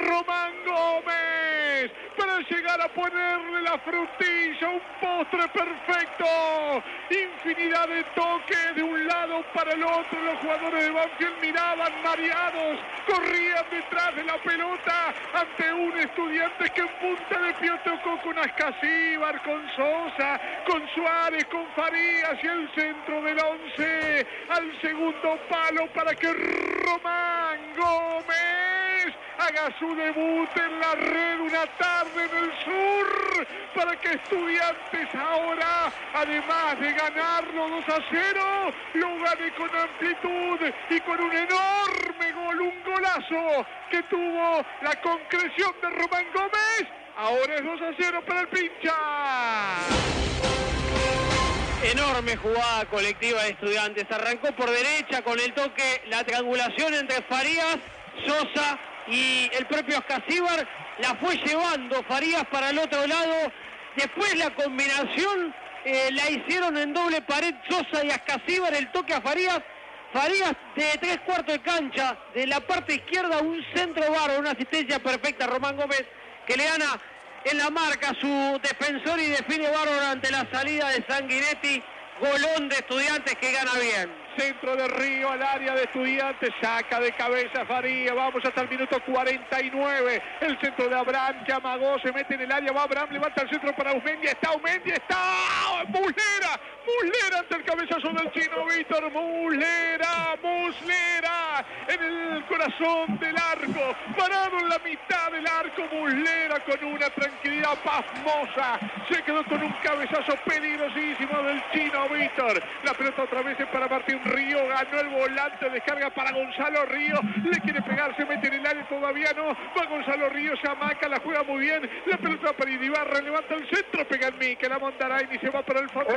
Román Gómez para llegar a ponerle la frutilla, un postre perfecto. Infinidad de toques de un lado para el otro. Los jugadores de Banfield miraban mareados, corrían detrás de la pelota ante un Estudiantes que en punta de pie tocó con Ascasíbar, con Sosa, con Suárez, con Farías y el centro del 11 al segundo palo para que Román Gómez haga su debut en la red una tarde en el sur, para que Estudiantes ahora, además de ganarlo 2-0, lo gane con amplitud y con un enorme gol, un golazo que tuvo la concreción de Román Gómez. Ahora es 2-0 para el Pincha. Enorme jugada colectiva de Estudiantes. Arrancó por derecha con el toque, la triangulación entre Farías, Sosa y el propio Ascasíbar. La fue llevando Farías para el otro lado. Después la combinación la hicieron en doble pared Sosa y Ascasíbar. El toque a Farías. Farías de 3/4 de cancha, de la parte izquierda, un centro bárbaro, una asistencia perfecta a Román Gómez, que le gana en la marca a su defensor y define bárbaro ante la salida de Sanguinetti. Golón de Estudiantes que gana bien. Centro de Río al área de Estudiantes, saca de cabeza Farías, vamos hasta el minuto 49, el centro de Abraham que amagó, se mete en el área, va Abraham, levanta el centro para Usmendia, está Muslera ante el cabezazo del chino Víctor, Muslera, en el corazón del arco, parado en la mitad del arco, Muslera con una tranquilidad pasmosa, se quedó con un cabezazo peligrosísimo del chino Víctor, la pelota otra vez es para Martín Río, ganó el volante, descarga para Gonzalo Río, le quiere pegar, se mete en el área, todavía no, va Gonzalo Río, se amaca, la juega muy bien, la pelota para Iribarra, levanta el centro, pega en mí, que la Mondarain y se va para el fondo,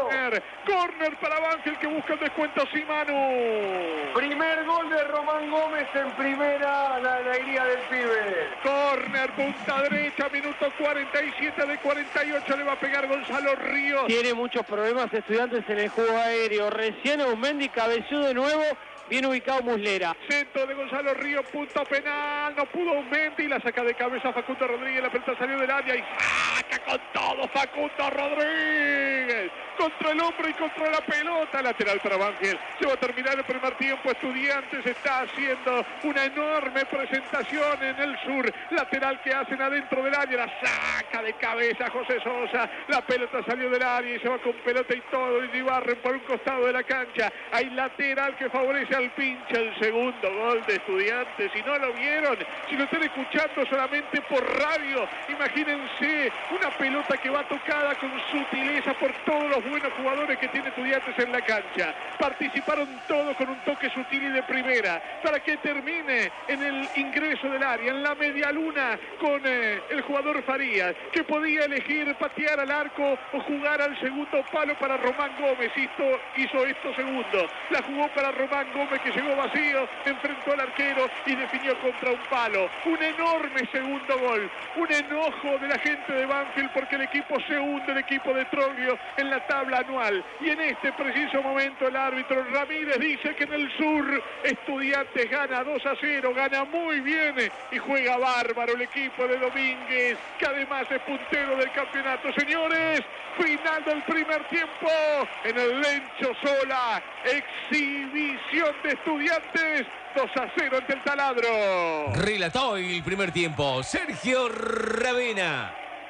corner para Banfield que busca el descuento Simanu. Primer gol de Román Gómez en primera, la alegría del pibe. Corner, punta derecha, minuto 47 de 48, le va a pegar Gonzalo Río. Tiene muchos problemas Estudiantes en el juego aéreo, recién Usmendi cabeció de nuevo, bien ubicado Muslera. Centro de Gonzalo Río, punto penal, no pudo Usmendi, la saca de cabeza Facundo Rodríguez, la pelota salió del área y saca con todo Facundo Rodríguez, contra el hombro y contra la pelota, lateral para Banfield. Se va a terminar el primer tiempo, Estudiantes está haciendo una enorme presentación en el sur, lateral que hacen adentro del área, la saca de cabeza José Sosa, la pelota salió del área y se va con pelota y todo, y Ibarren por un costado de la cancha, hay lateral que favorece al Pincha, el segundo gol de Estudiantes. Si no lo vieron, si lo están escuchando solamente por radio, imagínense una pelota que va tocada con sutileza por todos los buenos jugadores que tiene Estudiantes en la cancha. Participaron todos con un toque sutil y de primera, para que termine en el ingreso del área, en la media luna, con el jugador Farías, que podía elegir patear al arco o jugar al segundo palo para Román Gómez. Hizo esto segundo, la jugó para Román Gómez, que llegó vacío, enfrentó al arquero y definió contra un palo. Un enorme segundo gol, un enojo de la gente de Banfield porque el equipo se hunde, el equipo de Troglio, en la tabla anual. Y en este preciso momento el árbitro Ramírez dice que en el sur Estudiantes gana 2-0, gana muy bien y juega bárbaro el equipo de Domínguez, que además es puntero del campeonato. Señores, final del primer tiempo en el Lencho Sola, exhibición de Estudiantes, 2-0 ante el Taladro. Relató el primer tiempo Sergio Ravena.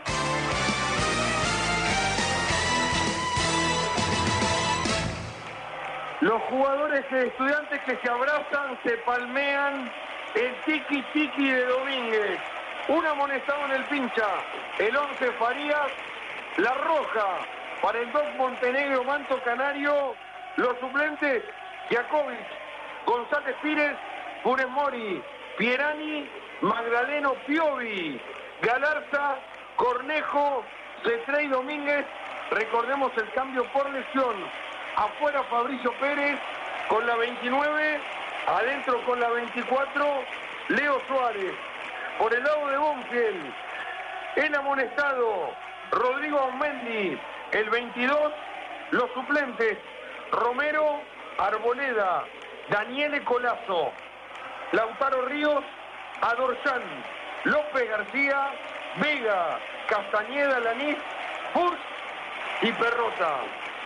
Los jugadores de Estudiantes que se abrazan, se palmean, el tiki-tiki de Domínguez. Un amonestado en el Pincha, el 11 Farías, la roja para el 2 Montenegro, Manto Canario, los suplentes Jakovic, González Pires, Funes Mori, Pierani, Magdaleno Piovi, Galarza, Cornejo, Cetré y Domínguez. Recordemos el cambio por lesión. Afuera Fabricio Pérez con la 29, adentro con la 24, Leo Suárez. Por el lado de Banfield, el amonestado Rodrigo Aumendi, el 22, los suplentes Romero, Arboleda, Daniele Colazo, Lautaro Ríos, Adorján, López García, Vega, Castañeda, Lanís, Furch y Perrota.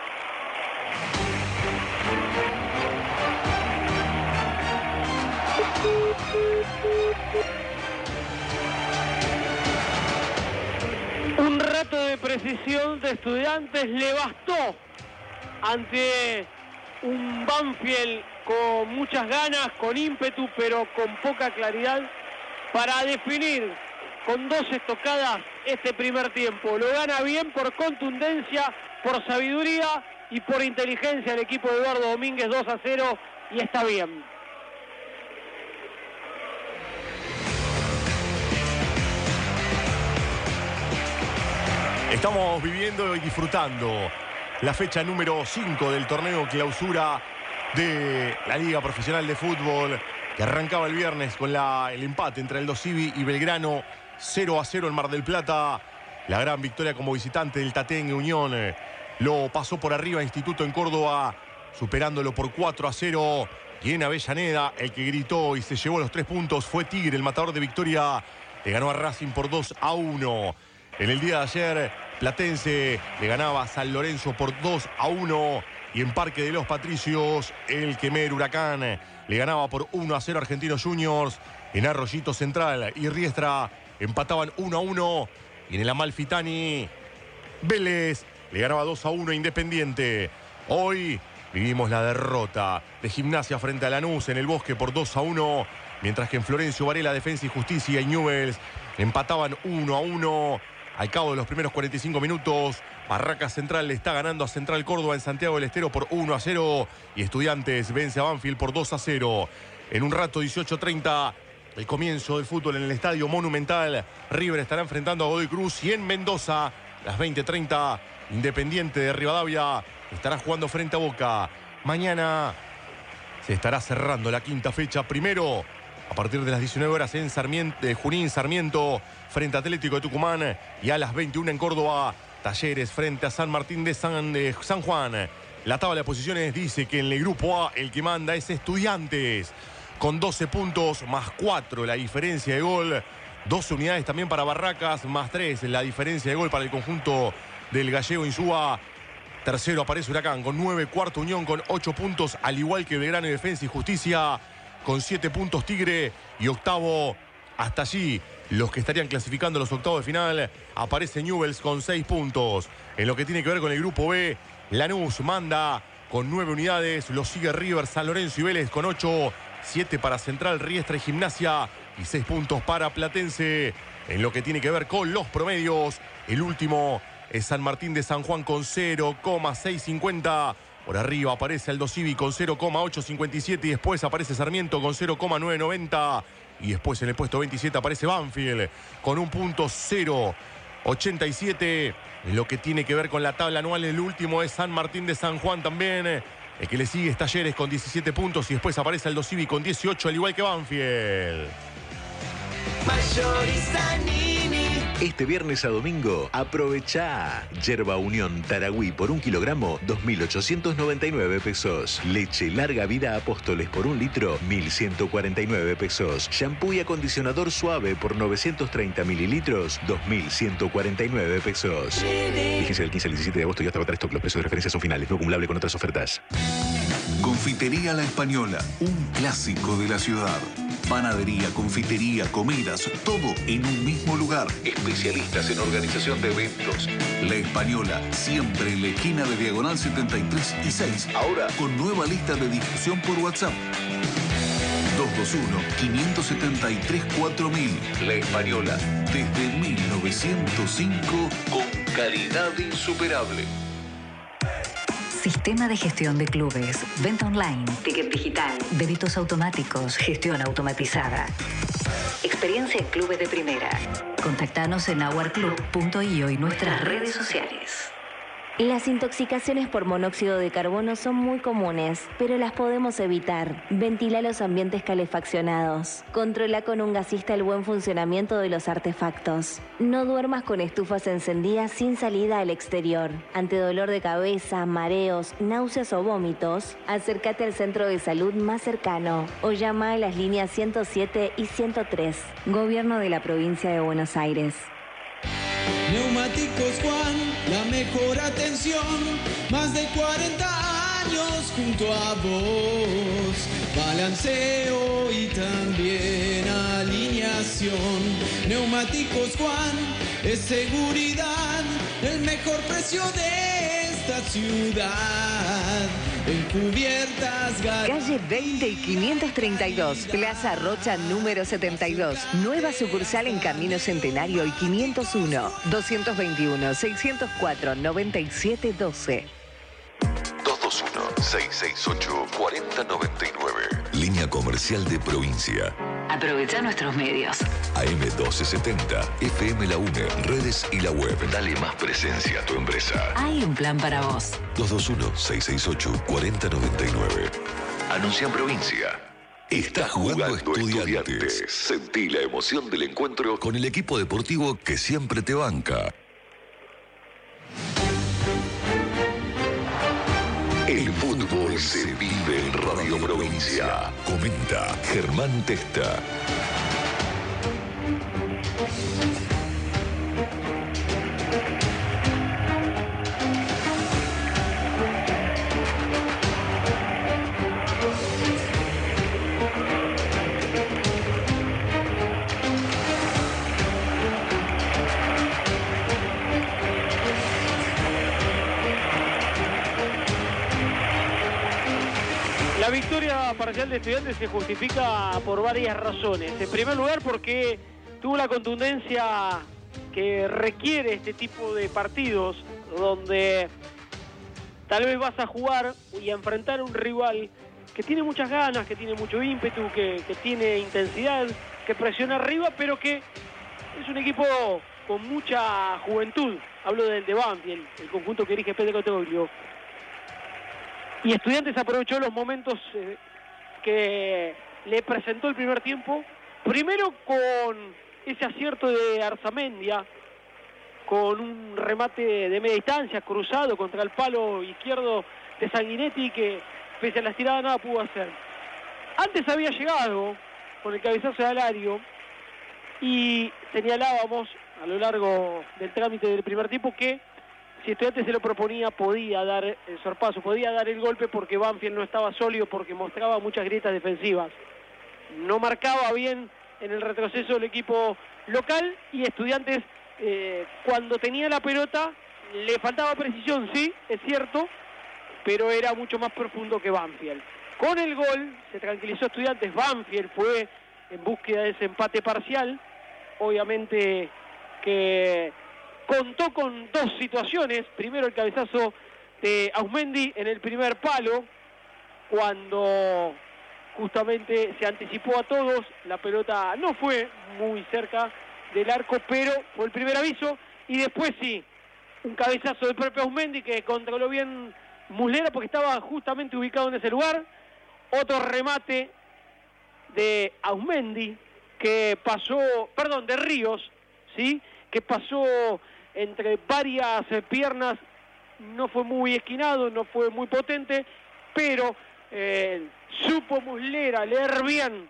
Un rato de precisión de Estudiantes le bastó ante un Banfield con muchas ganas, con ímpetu, pero con poca claridad, para definir con 2 estocadas este primer tiempo. Lo gana bien por contundencia, por sabiduría y por inteligencia el equipo de Eduardo Domínguez, 2-0, y está bien. Estamos viviendo y disfrutando la fecha número 5 del torneo clausura de la Liga Profesional de Fútbol, que arrancaba el viernes con el empate entre Aldo Civi y Belgrano, 0-0 en Mar del Plata. La gran victoria como visitante del Tatengue Unión lo pasó por arriba Instituto en Córdoba, superándolo por 4-0. Y en Avellaneda, el que gritó y se llevó los 3 puntos fue Tigre, el matador de Victoria. Le ganó a Racing por 2-1. En el día de ayer, Platense le ganaba a San Lorenzo por 2-1. Y en Parque de los Patricios, el Quemer Huracán le ganaba por 1-0 a Argentinos Juniors. En Arroyito Central y Riestra empataban 1-1. Y en el Amalfitani, Vélez le ganaba 2-1 a Independiente. Hoy vivimos la derrota de Gimnasia frente a Lanús en el Bosque por 2-1. Mientras que en Florencio Varela, Defensa y Justicia y Newell's empataban 1-1. Al cabo de los primeros 45 minutos, Barracas Central le está ganando a Central Córdoba en Santiago del Estero por 1-0. Y Estudiantes vence a Banfield por 2-0. En un rato, 18:30, el comienzo del fútbol en el Estadio Monumental. River estará enfrentando a Godoy Cruz. Y en Mendoza, las 20:30, Independiente de Rivadavia estará jugando frente a Boca. Mañana se estará cerrando la 5ª fecha. Primero, a partir de las 19 horas en Junín Sarmiento, frente a Atlético de Tucumán. Y a las 21 en Córdoba, Talleres frente a San Martín de San Juan. La tabla de posiciones dice que en el grupo A el que manda es Estudiantes, con 12 puntos más 4 la diferencia de gol. 12 unidades también para Barracas, más 3 la diferencia de gol para el conjunto del gallego Insúa. Tercero aparece Huracán con 9, cuarto Unión con 8 puntos, al igual que Belgrano y Defensa y Justicia con 7 puntos Tigre. Y octavo, hasta allí, los que estarían clasificando los octavos de final, aparece Newell's con 6 puntos. En lo que tiene que ver con el grupo B, Lanús manda con 9 unidades, lo sigue River, San Lorenzo y Vélez con 8, 7 para Central, Riestra y Gimnasia y 6 puntos para Platense. En lo que tiene que ver con los promedios, el último es San Martín de San Juan con 0,650. Por arriba aparece Aldo Civi con 0,857 y después aparece Sarmiento con 0,990. Y después en el puesto 27 aparece Banfield con un punto 0,87. En lo que tiene que ver con la tabla anual, el último es San Martín de San Juan también. El que le sigue es Talleres con 17 puntos y después aparece Aldo Civi con 18, al igual que Banfield. Este viernes a domingo, aprovecha Yerba Unión Taragüí por 1 kilogramo, 2.899 pesos. Leche Larga Vida Apóstoles por 1 litro, 1.149 pesos. Shampoo y acondicionador suave por 930 mililitros, 2.149 pesos. Fíjense del 15 al 17 de agosto y hasta agotar stock. Los precios de referencia son finales, no acumulable con otras ofertas. Confitería La Española, un clásico de la ciudad. Panadería, confitería, comidas, todo en un mismo lugar. Especialistas en organización de eventos. La Española, siempre en la esquina de Diagonal 73 y 6. Ahora con nueva lista de difusión por WhatsApp. 221-573-4000. La Española, desde 1905, con calidad insuperable. Sistema de gestión de clubes, venta online, ticket digital, débitos automáticos, gestión automatizada. Experiencia en clubes de primera. Contactanos en aguarclub.io y nuestras redes sociales. Las intoxicaciones por monóxido de carbono son muy comunes, pero las podemos evitar. Ventila los ambientes calefaccionados. Controla con un gasista el buen funcionamiento de los artefactos. No duermas con estufas encendidas sin salida al exterior. Ante dolor de cabeza, mareos, náuseas o vómitos, acércate al centro de salud más cercano o llama a las líneas 107 y 103. Gobierno de la Provincia de Buenos Aires. Neumáticos Juan, la mejor atención, más de 40 años junto a vos, balanceo y también alineación. Neumáticos Juan, es seguridad, el mejor precio de esta ciudad. En cubiertas, calle 20 y 532, Plaza Rocha número 72. Nueva sucursal en Camino Centenario y 501, 221-604-9712. 221-668-4099. Línea comercial de provincia. Aprovecha nuestros medios. AM1270, FM La UNE, redes y la web. Dale más presencia a tu empresa. Hay un plan para vos. 221-668-4099. Anuncia en provincia. Está jugando Estudiantes. Sentí la emoción del encuentro con el equipo deportivo que siempre te banca. El fútbol se vive en Radio Provincia. Comenta Germán Testa. La victoria parcial de Estudiantes se justifica por varias razones. En primer lugar, porque tuvo la contundencia que requiere este tipo de partidos, donde tal vez vas a jugar y a enfrentar a un rival que tiene muchas ganas, que tiene mucho ímpetu, que tiene intensidad, que presiona arriba, pero que es un equipo con mucha juventud. Hablo del de Banfield, el conjunto que dirige Pedro Troglio. Y Estudiantes aprovechó los momentos que le presentó el primer tiempo. Primero con ese acierto de Arzamendia, con un remate de media distancia, cruzado contra el palo izquierdo de Sanguinetti, que pese a la estirada nada pudo hacer. Antes había llegado con el cabezazo de Alario y señalábamos a lo largo del trámite del primer tiempo que si Estudiantes se lo proponía, podía dar el sorpaso, podía dar el golpe, porque Banfield no estaba sólido, porque mostraba muchas grietas defensivas. No marcaba bien en el retroceso del equipo local, y Estudiantes, cuando tenía la pelota, le faltaba precisión, sí, es cierto, pero era mucho más profundo que Banfield. Con el gol se tranquilizó Estudiantes. Banfield fue en búsqueda de ese empate parcial. Obviamente que contó con dos situaciones. Primero el cabezazo de Ausmendi en el primer palo, cuando justamente se anticipó a todos. La pelota no fue muy cerca del arco, pero fue el primer aviso. Y después sí, un cabezazo del propio Ausmendi que controló bien Muslera, porque estaba justamente ubicado en ese lugar. Otro remate de Ausmendi que pasó, perdón, de Ríos, ¿sí? Que pasó entre varias piernas. No fue muy esquinado, no fue muy potente, pero supo Muslera leer bien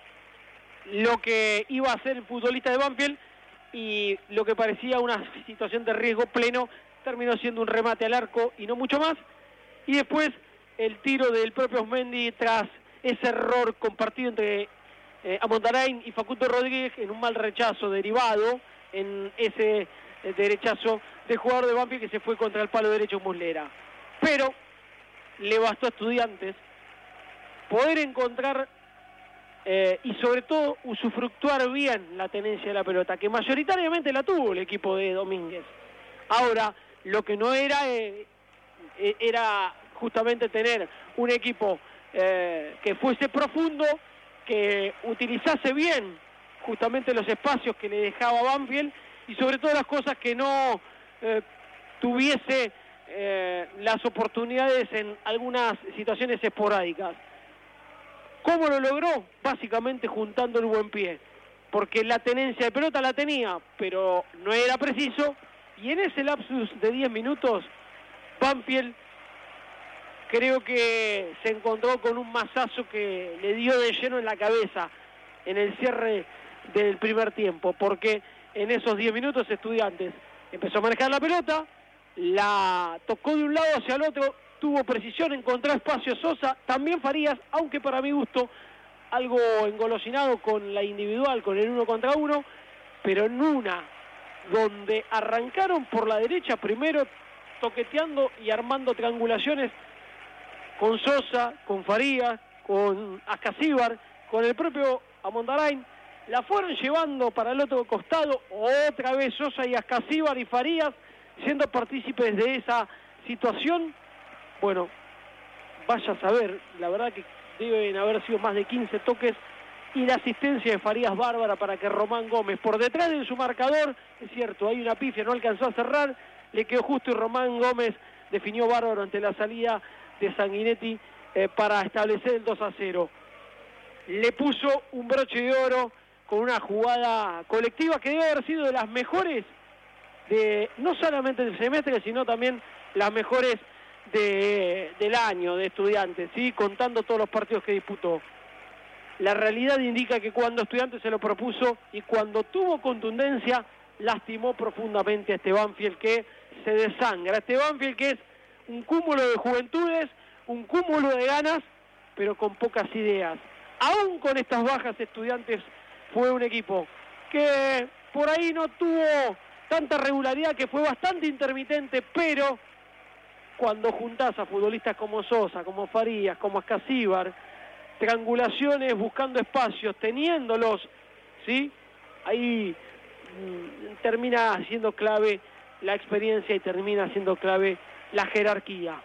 lo que iba a hacer el futbolista de Banfield, y lo que parecía una situación de riesgo pleno terminó siendo un remate al arco y no mucho más. Y después el tiro del propio Ausmendi tras ese error compartido entre Amondarain y Facundo Rodríguez en un mal rechazo derivado en ese derechazo del jugador de Banfield que se fue contra el palo derecho Muslera. Pero le bastó a Estudiantes poder encontrar y sobre todo usufructuar bien la tenencia de la pelota, que mayoritariamente la tuvo el equipo de Domínguez. Ahora, lo que no era era justamente tener un equipo que fuese profundo, que utilizase bien justamente los espacios que le dejaba Banfield, y sobre todo las cosas que no tuviese las oportunidades en algunas situaciones esporádicas. ¿Cómo lo logró? Básicamente juntando el buen pie, porque la tenencia de pelota la tenía, pero no era preciso, y en ese lapsus de 10 minutos, Banfield creo que se encontró con un mazazo que le dio de lleno en la cabeza en el cierre del primer tiempo, porque en esos 10 minutos Estudiantes empezó a manejar la pelota, la tocó de un lado hacia el otro, tuvo precisión, encontró espacio Sosa, también Farías, aunque para mi gusto algo engolosinado con la individual, con el 1 contra 1, pero en una donde arrancaron por la derecha primero toqueteando y armando triangulaciones con Sosa, con Farías, con Ascasíbar, con el propio Amondarain, la fueron llevando para el otro costado, otra vez Sosa y Ascasíbar y Farías siendo partícipes de esa situación. Bueno, vaya a saber, la verdad que deben haber sido más de 15 toques y la asistencia de Farías bárbara para que Román Gómez, por detrás de su marcador, es cierto, hay una pifia, no alcanzó a cerrar, le quedó justo y Román Gómez definió bárbaro ante la salida de Sanguinetti para establecer el 2-0. Le puso un broche de oro con una jugada colectiva que debe haber sido de las mejores de no solamente del semestre, sino también las mejores del año de Estudiantes, ¿sí? Contando todos los partidos que disputó. La realidad indica que cuando Estudiantes se lo propuso y cuando tuvo contundencia, lastimó profundamente a este Banfield que se desangra. Este Banfield que es un cúmulo de juventudes, un cúmulo de ganas, pero con pocas ideas. Aún con estas bajas, Estudiantes fue un equipo que por ahí no tuvo tanta regularidad, que fue bastante intermitente, pero cuando juntás a futbolistas como Sosa, como Farías, como Ascasíbar, triangulaciones buscando espacios, teniéndolos, ¿sí? Ahí termina siendo clave la experiencia y termina siendo clave la jerarquía.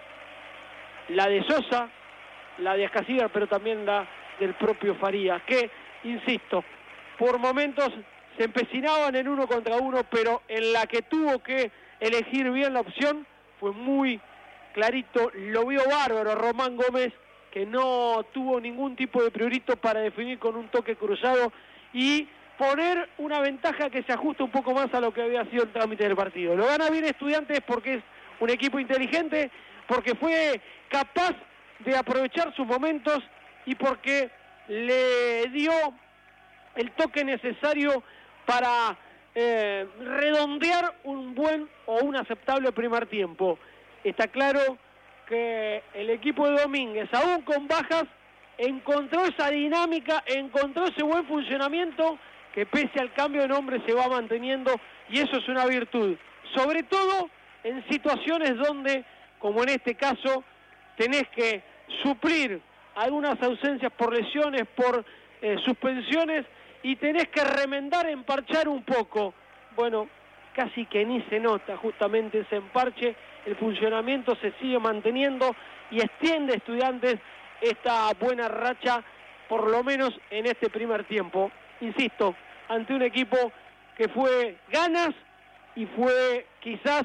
La de Sosa, la de Ascasíbar, pero también la del propio Farías, que, insisto, por momentos se empecinaban en 1 contra 1, pero en la que tuvo que elegir bien la opción, fue muy clarito, lo vio bárbaro Román Gómez, que no tuvo ningún tipo de priorito para definir con un toque cruzado y poner una ventaja que se ajusta un poco más a lo que había sido el trámite del partido. Lo gana bien Estudiantes porque es un equipo inteligente, porque fue capaz de aprovechar sus momentos y porque le dio el toque necesario para redondear un buen o un aceptable primer tiempo. Está claro que el equipo de Domínguez, aún con bajas, encontró esa dinámica, encontró ese buen funcionamiento que pese al cambio de nombre se va manteniendo, y eso es una virtud, sobre todo en situaciones donde, como en este caso, tenés que suplir algunas ausencias por lesiones, por suspensiones, y tenés que remendar, emparchar un poco. Bueno, casi que ni se nota justamente ese emparche, el funcionamiento se sigue manteniendo y extiende Estudiantes esta buena racha, por lo menos en este primer tiempo. Insisto, ante un equipo que fue ganas y fue quizás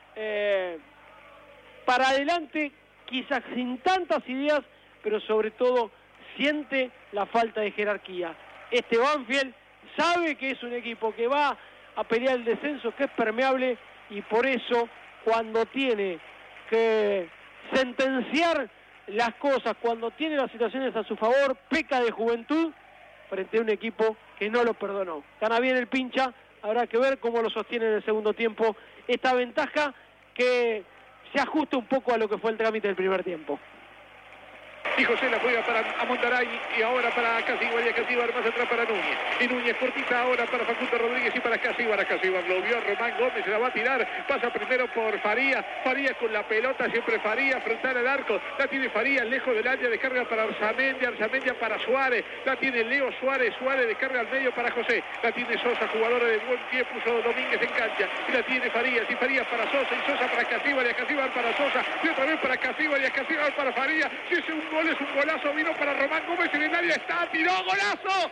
para adelante, quizás sin tantas ideas, pero sobre todo siente la falta de jerarquía. Este Banfield sabe que es un equipo que va a pelear el descenso, que es permeable, y por eso cuando tiene que sentenciar las cosas, cuando tiene las situaciones a su favor, peca de juventud frente a un equipo que no lo perdonó. Gana bien el Pincha, habrá que ver cómo lo sostiene en el segundo tiempo esta ventaja que se ajusta un poco a lo que fue el trámite del primer tiempo. Y José la juega para Amondaray y ahora para Ascasíbar, y Ascasíbar más atrás para Núñez. Y Núñez cortita ahora para Facundo Rodríguez y para Ascasíbar. Ascasíbar lo vio Román Gómez, se la va a tirar. Pasa primero por Farías. Farías con la pelota, siempre Farías, frontal al arco. La tiene Farías, lejos del área, descarga para Arzamendia. Arzamendia para Suárez. La tiene Leo Suárez. Suárez descarga al medio para José. La tiene Sosa, jugadora de buen pie, puso Domínguez en cancha. Y la tiene Farías. Y Farías para Sosa. Y Sosa para Ascasíbar. Y Ascasíbar para Sosa. Y otra vez para Ascasíbar. Y Ascasíbar para Farías. Si es un gol, es un golazo. Vino para Román Gómez, en el área está, tiró, golazo,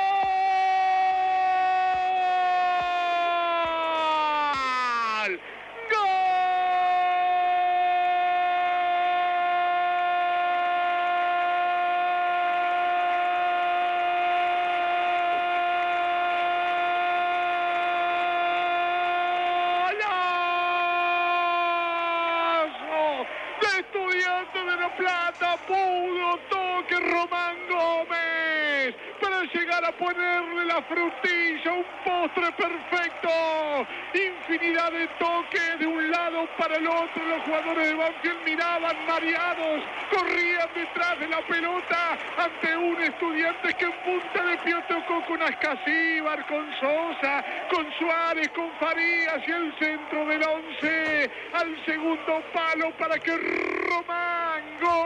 ¡gol! toque Román Gómez para llegar a ponerle la frutilla, un postre perfecto. Infinidad de toques de un lado para el otro. Los jugadores de Banfield miraban mareados, corrían detrás de la pelota ante un Estudiantes que en punta de pie tocó con Ascasíbar, con Sosa, con Suárez, con Farías y el centro del 11 al segundo palo para que Román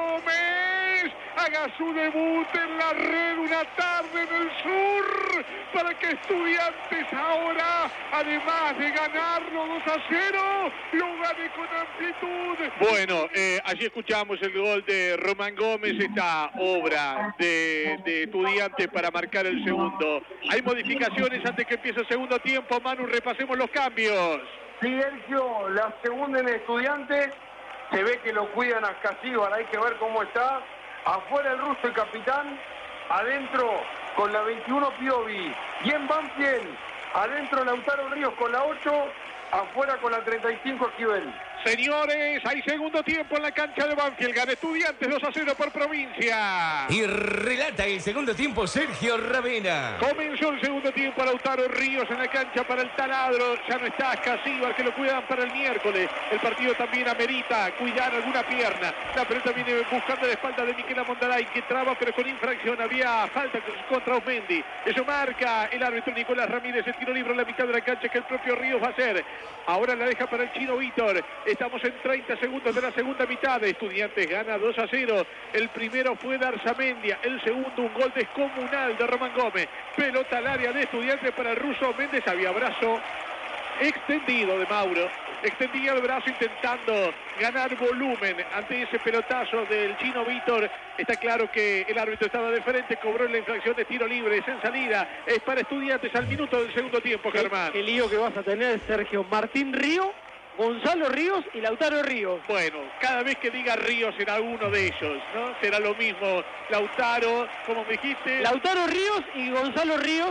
Gómez haga su debut en la red una tarde en el sur, para que Estudiantes ahora, además de ganarlo 2-0, lo gane con amplitud. Bueno, allí escuchamos el gol de Román Gómez, esta obra de Estudiantes para marcar el segundo. Hay modificaciones antes que empiece el segundo tiempo. Manu, repasemos los cambios. Sí, Sergio, la segunda en Estudiantes, se ve que lo cuidan a Ascasíbar, hay que ver cómo está. Afuera el ruso, el capitán, adentro con la 21 Piovi. Y en Banfield, adentro Lautaro Ríos con la 8, afuera con la 35 Esquivel. Señores, hay segundo tiempo en la cancha de Banfield. Gana Estudiantes 2-0 por provincia. Y relata el segundo tiempo Sergio Ravena. Comenzó el segundo tiempo. Lautaro Ríos en la cancha para el taladro. Ya no está Ascasíbar, que lo cuidan para el miércoles. El partido también amerita cuidar alguna pierna. La pelota viene buscando la espalda de Miquel Mondaray, que traba pero con infracción. Había falta contra Osmendi. Eso marca el árbitro Nicolás Ramírez. El tiro libre en la mitad de la cancha que el propio Ríos va a hacer. Ahora la deja para el chino Vítor. Estamos en 30 segundos de la segunda mitad. Estudiantes gana 2-0. El primero fue de Arzamendia. El segundo, un gol descomunal de Román Gómez. Pelota al área de Estudiantes para el ruso Méndez. Había brazo extendido de Mauro. Extendía el brazo intentando ganar volumen ante ese pelotazo del chino Vítor. Está claro que el árbitro estaba de frente, cobró la infracción de tiro libre, es en salida. Es para Estudiantes al minuto del segundo tiempo, Germán. Qué lío que vas a tener, Sergio. Martín Río, Gonzalo Ríos y Lautaro Ríos. Bueno, cada vez que diga Ríos será uno de ellos, ¿no? Será lo mismo Lautaro, como me dijiste. Lautaro Ríos y Gonzalo Ríos.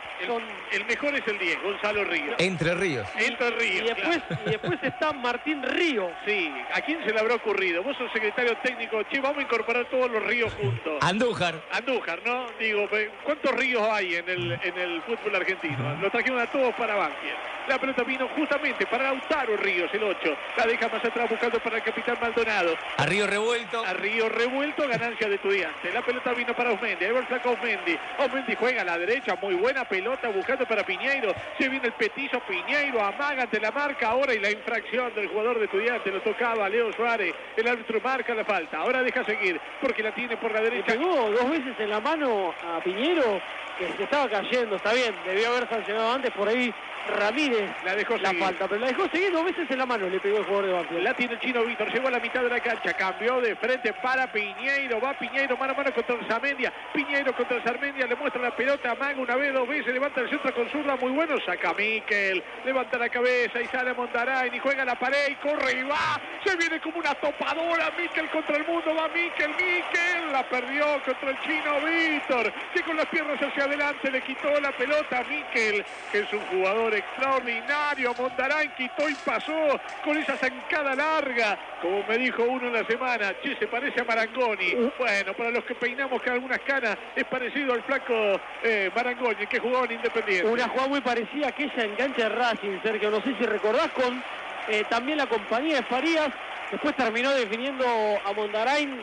El mejor es el 10, Gonzalo Ríos. Entre Ríos. Entre Ríos. Y después está Martín Río. Sí, ¿a quién se le habrá ocurrido? Vos sos secretario técnico, che, vamos a incorporar todos los ríos juntos. Andújar. Andújar, ¿no? Digo, ¿cuántos ríos hay en el fútbol argentino? Los trajeron a todos para Banfield. La pelota vino justamente para Lautaro Ríos, el 8. La deja más atrás buscando para el capitán Maldonado. A Río revuelto. A Río revuelto, ganancia de Estudiantes. La pelota vino para Osmendi. Ahí va el flaco Osmendi. Osmendi juega a la derecha, muy buena pelota buscando para Piñeiro. Se viene el petizo Piñeiro, amaga ante la marca ahora y la infracción del jugador de Estudiantes. Lo tocaba Leo Suárez. El árbitro marca la falta. Ahora deja seguir porque la tiene por la derecha. Le pegó 2 veces en la mano a Piñeiro, que se estaba cayendo. Está bien, debió haber sancionado antes por ahí. Ramírez la dejó la seguir. falta, pero la dejó seguir 2 veces en la mano, le pegó el jugador de Banfield. La tiene el chino Vítor, llegó a la mitad de la cancha, cambió de frente para Piñeiro, va Piñeiro mano a mano contra Arzamendia, Piñeiro contra Arzamendia, le muestra la pelota, amaga una vez, 2 veces, levanta el centro con zurda, muy bueno, saca Miquel, levanta la cabeza y sale a Mondarain y juega la pared y corre y va, se viene como una topadora, Miquel contra el mundo, va Miquel, la perdió contra el chino Vítor, que con las piernas hacia adelante le quitó la pelota a Miquel, que es un jugador extraordinario. Mondarain quitó y pasó con esa zancada larga, como me dijo uno en la semana, che, se parece a Marangoni. Bueno, para los que peinamos que algunas canas, es parecido al flaco Marangoni, que jugó en Independiente. Una jugada muy parecida a aquella en cancha de Racing, Sergio, no sé si recordás, con también la compañía de Farías. Después terminó definiendo a Mondarain,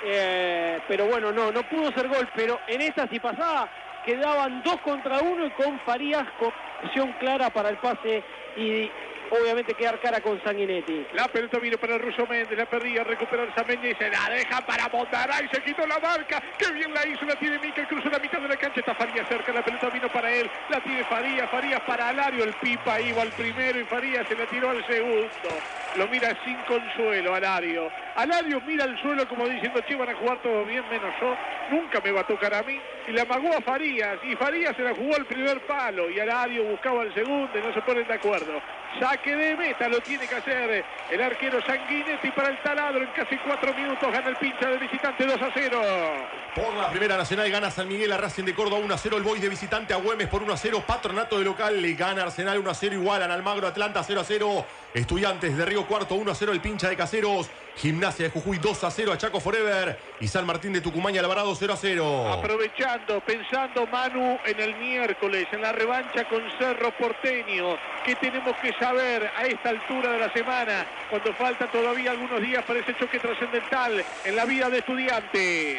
pero bueno, no pudo ser gol, pero en esta si pasaba quedaban 2 contra 1 y con Farías con opción clara para el pase y obviamente quedar cara con Sanguinetti. La pelota vino para el ruso Méndez, la perdía, recuperar Zamendi y se la deja para Mondarain, se quitó la marca, qué bien la hizo, la tiene Miquel, cruzó la mitad de la cancha, está Farías cerca, la pelota vino para él, la tiene Farías para Alario, el Pipa iba al primero y Farías se la tiró al segundo, lo mira sin consuelo Alario mira al suelo como diciendo, che, van a jugar todo bien menos yo, nunca me va a tocar a mí, y le amagó a Farías, y Farías se la jugó al primer palo, y Alario buscaba el segundo y no se ponen de acuerdo. Saque de meta lo tiene que hacer el arquero Sanguinetti para el taladro. En casi 4 minutos gana el pincha de visitante 2-0. Por la Primera Nacional gana San Miguel a Racing de Córdoba 1-0. El Boys de visitante a Güemes por 1-0. Patronato de local le gana Arsenal 1-0. Igualan Almagro Atlanta 0-0. Estudiantes de Río Cuarto 1-0. El pincha de Caseros Gimnasia de Jujuy 2-0 a Chaco Forever. Y San Martín de Tucumán y Alvarado 0-0. Aprovechando, pensando Manu en el miércoles, en la revancha con Cerro Porteño. ¿Qué tenemos que saber a esta altura de la semana? Cuando faltan todavía algunos días para ese choque trascendental en la vida de Estudiantes.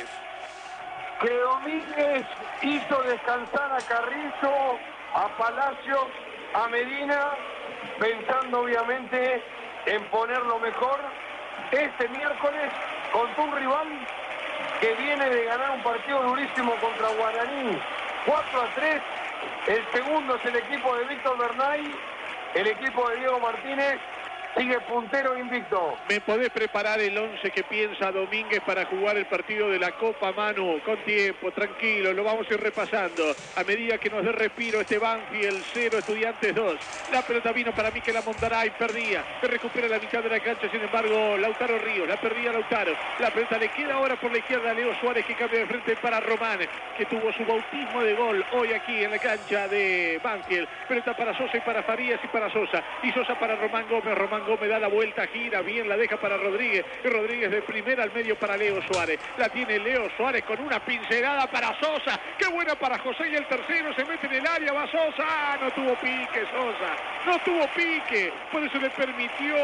Que Domínguez hizo descansar a Carrizo, a Palacios, a Medina, pensando obviamente en poner lo mejor este miércoles contra un rival que viene de ganar un partido durísimo contra Guaraní, 4-3. El segundo es el equipo de Víctor Bernay, el equipo de Diego Martínez sigue puntero invicto. ¿Me podés preparar el 11 que piensa Domínguez para jugar el partido de la Copa, Manu? Con tiempo, tranquilo, lo vamos a ir repasando. A medida que nos dé respiro este Banfield 0, Estudiantes 2. La pelota vino para Mikel Mondaray, perdía. Recupera la mitad de la cancha, sin embargo, Lautaro Ríos. La perdía Lautaro. La pelota le queda ahora por la izquierda a Leo Suárez, que cambia de frente para Román, que tuvo su bautismo de gol hoy aquí en la cancha de Banfield. Pelota para Sosa y para Farías y para Sosa. Y Sosa para Román Gómez. Román Gómez da la vuelta, gira bien, la deja para Rodríguez. Y Rodríguez de primera al medio para Leo Suárez. La tiene Leo Suárez con una pincelada para Sosa. Qué buena para José, y el tercero se mete en el área, va Sosa. Ah, no tuvo pique Sosa. No tuvo pique. Por eso le permitió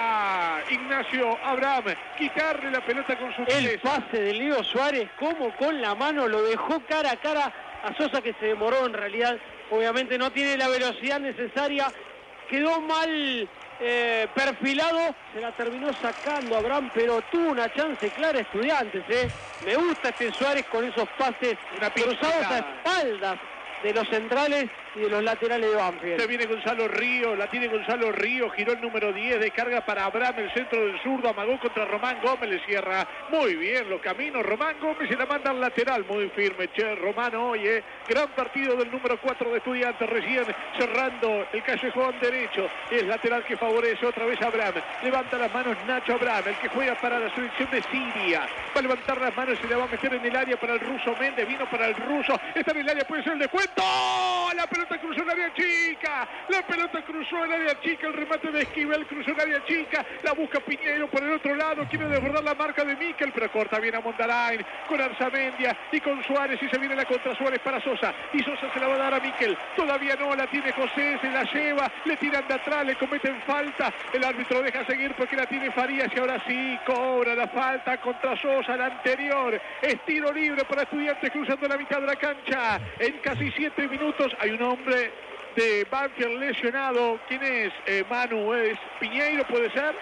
a Ignacio Abraham quitarle la pelota con su el pase de Leo Suárez, como con la mano lo dejó cara a cara a Sosa, que se demoró en realidad. Obviamente no tiene la velocidad necesaria. Quedó mal perfilado, se la terminó sacando Abraham, pero tuvo una chance clara Estudiantes. Me gusta este Suárez con esos pases cruzados a espaldas de los centrales y de los laterales de Banfield. Se viene Gonzalo Ríos, la tiene Gonzalo Ríos, giró el número 10, descarga para Abraham, el centro del zurdo, amagó contra Román Gómez, le cierra muy bien los caminos, Román Gómez se la manda al lateral, muy firme, Román hoy, gran partido del número 4 de Estudiantes, recién cerrando el callejón derecho, es lateral que favorece otra vez a Abraham, levanta las manos Nacho Abraham, el que juega para la selección de Siria, va a levantar las manos y le va a meter en el área para el ruso Méndez, vino para el ruso, está en el área, puede ser el descuento. La pelota cruzó el área chica, la pelota cruzó el área chica, el remate de Esquivel cruzó el área chica, la busca Piñeiro por el otro lado, quiere desbordar la marca de Mikel, pero corta bien a Mondarain, con Arzamendia y con Suárez, y se viene la contra Suárez para Sosa, y Sosa se la va a dar a Mikel, todavía no, la tiene José, se la lleva, le tiran de atrás, le cometen falta, el árbitro deja seguir porque la tiene Farías, y ahora sí, cobra la falta contra Sosa, la anterior, es tiro libre para Estudiantes cruzando la mitad de la cancha, en casi 7 minutos, hay un hombre de Banfield lesionado. ¿Quién es? Manu, ¿es Piñeiro, puede ser?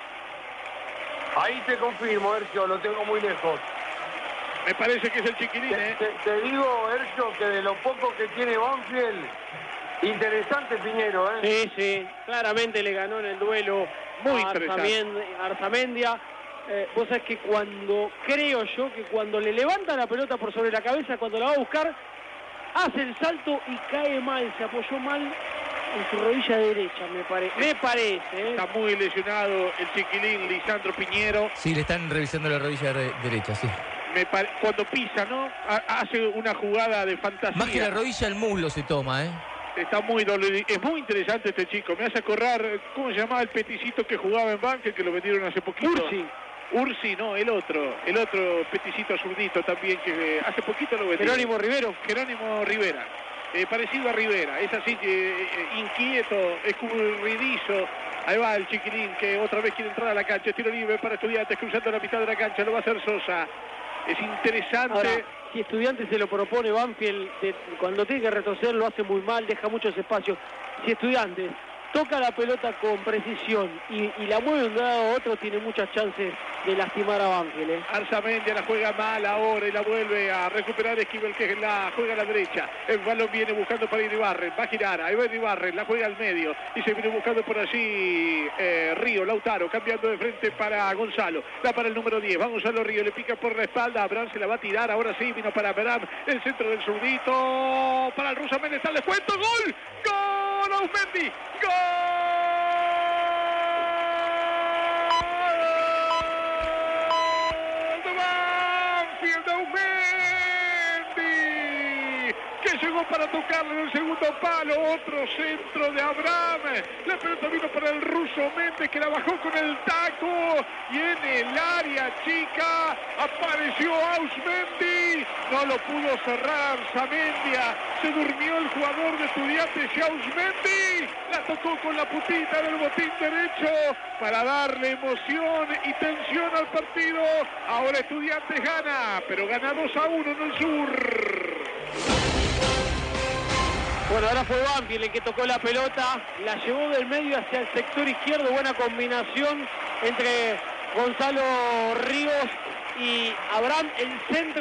Ahí te confirmo, Ercio, lo tengo muy lejos. Me parece que es el Chiquilín, Te digo, Ercio, que de lo poco que tiene Banfield, interesante Piñeiro, Sí, claramente le ganó en el duelo muy a Arzamendia. Vos sabés que creo yo que cuando le levanta la pelota por sobre la cabeza, cuando la va a buscar, hace el salto y cae mal, se apoyó mal en su rodilla derecha, me parece. Está muy lesionado el Chiquilín, Lisandro Piñero. Sí, le están revisando la rodilla derecha, sí. Cuando pisa, ¿no? Hace una jugada de fantasía. Más que la rodilla, el muslo se toma, Está muy dolorido. Es muy interesante este chico. Me hace acordar, ¿cómo se llamaba el peticito que jugaba en Banfield, que lo vendieron hace poquito? Ursi, no, el otro peticito zurdito también, que hace poquito lo vendieron. Jerónimo Rivera. Parecido a Rivera, es así, inquieto, escurridizo. Ahí va el Chiquilín, que otra vez quiere entrar a la cancha. Tiro libre para Estudiantes, cruzando la mitad de la cancha, lo va a hacer Sosa. Es interesante. Ahora, si Estudiantes se lo propone, Banfield, cuando tiene que retroceder lo hace muy mal, deja muchos espacios. Si Estudiantes toca la pelota con precisión y la mueve de un lado a otro, tiene muchas chances de lastimar a Banfield. Arzamendia la juega mal ahora y la vuelve a recuperar Esquivel, que la juega a la derecha. El balón viene buscando para Iribarren, va a girar, ahí va Iribarren, la juega al medio y se viene buscando por allí Río, Lautaro, cambiando de frente para Gonzalo, da para el número 10, va Gonzalo Río, le pica por la espalda, Abraham se la va a tirar, ahora sí, vino para Abraham, el centro del zurdito, para el ruso Méndez, está el descuento, ¡gol! ¡Gol! ¡Ausmendi! ¡Gol! ¡De Banfield! ¡Ausmendi! Que llegó para tocarle en el segundo palo. Otro centro de Abraham. La pelota vino para el ruso Méndez, que la bajó con el taco. Y en el área chica apareció Ausmendi. No lo pudo cerrar Arzamendia. Se durmió el jugador de Estudiantes y Ausmendi la tocó con la putita del botín derecho para darle emoción y tensión al partido. Ahora Estudiantes gana, pero gana 2-1 en el sur. Bueno, ahora fue Banfield el que tocó la pelota, la llevó del medio hacia el sector izquierdo. Buena combinación entre Gonzalo Ríos y Abraham. El centro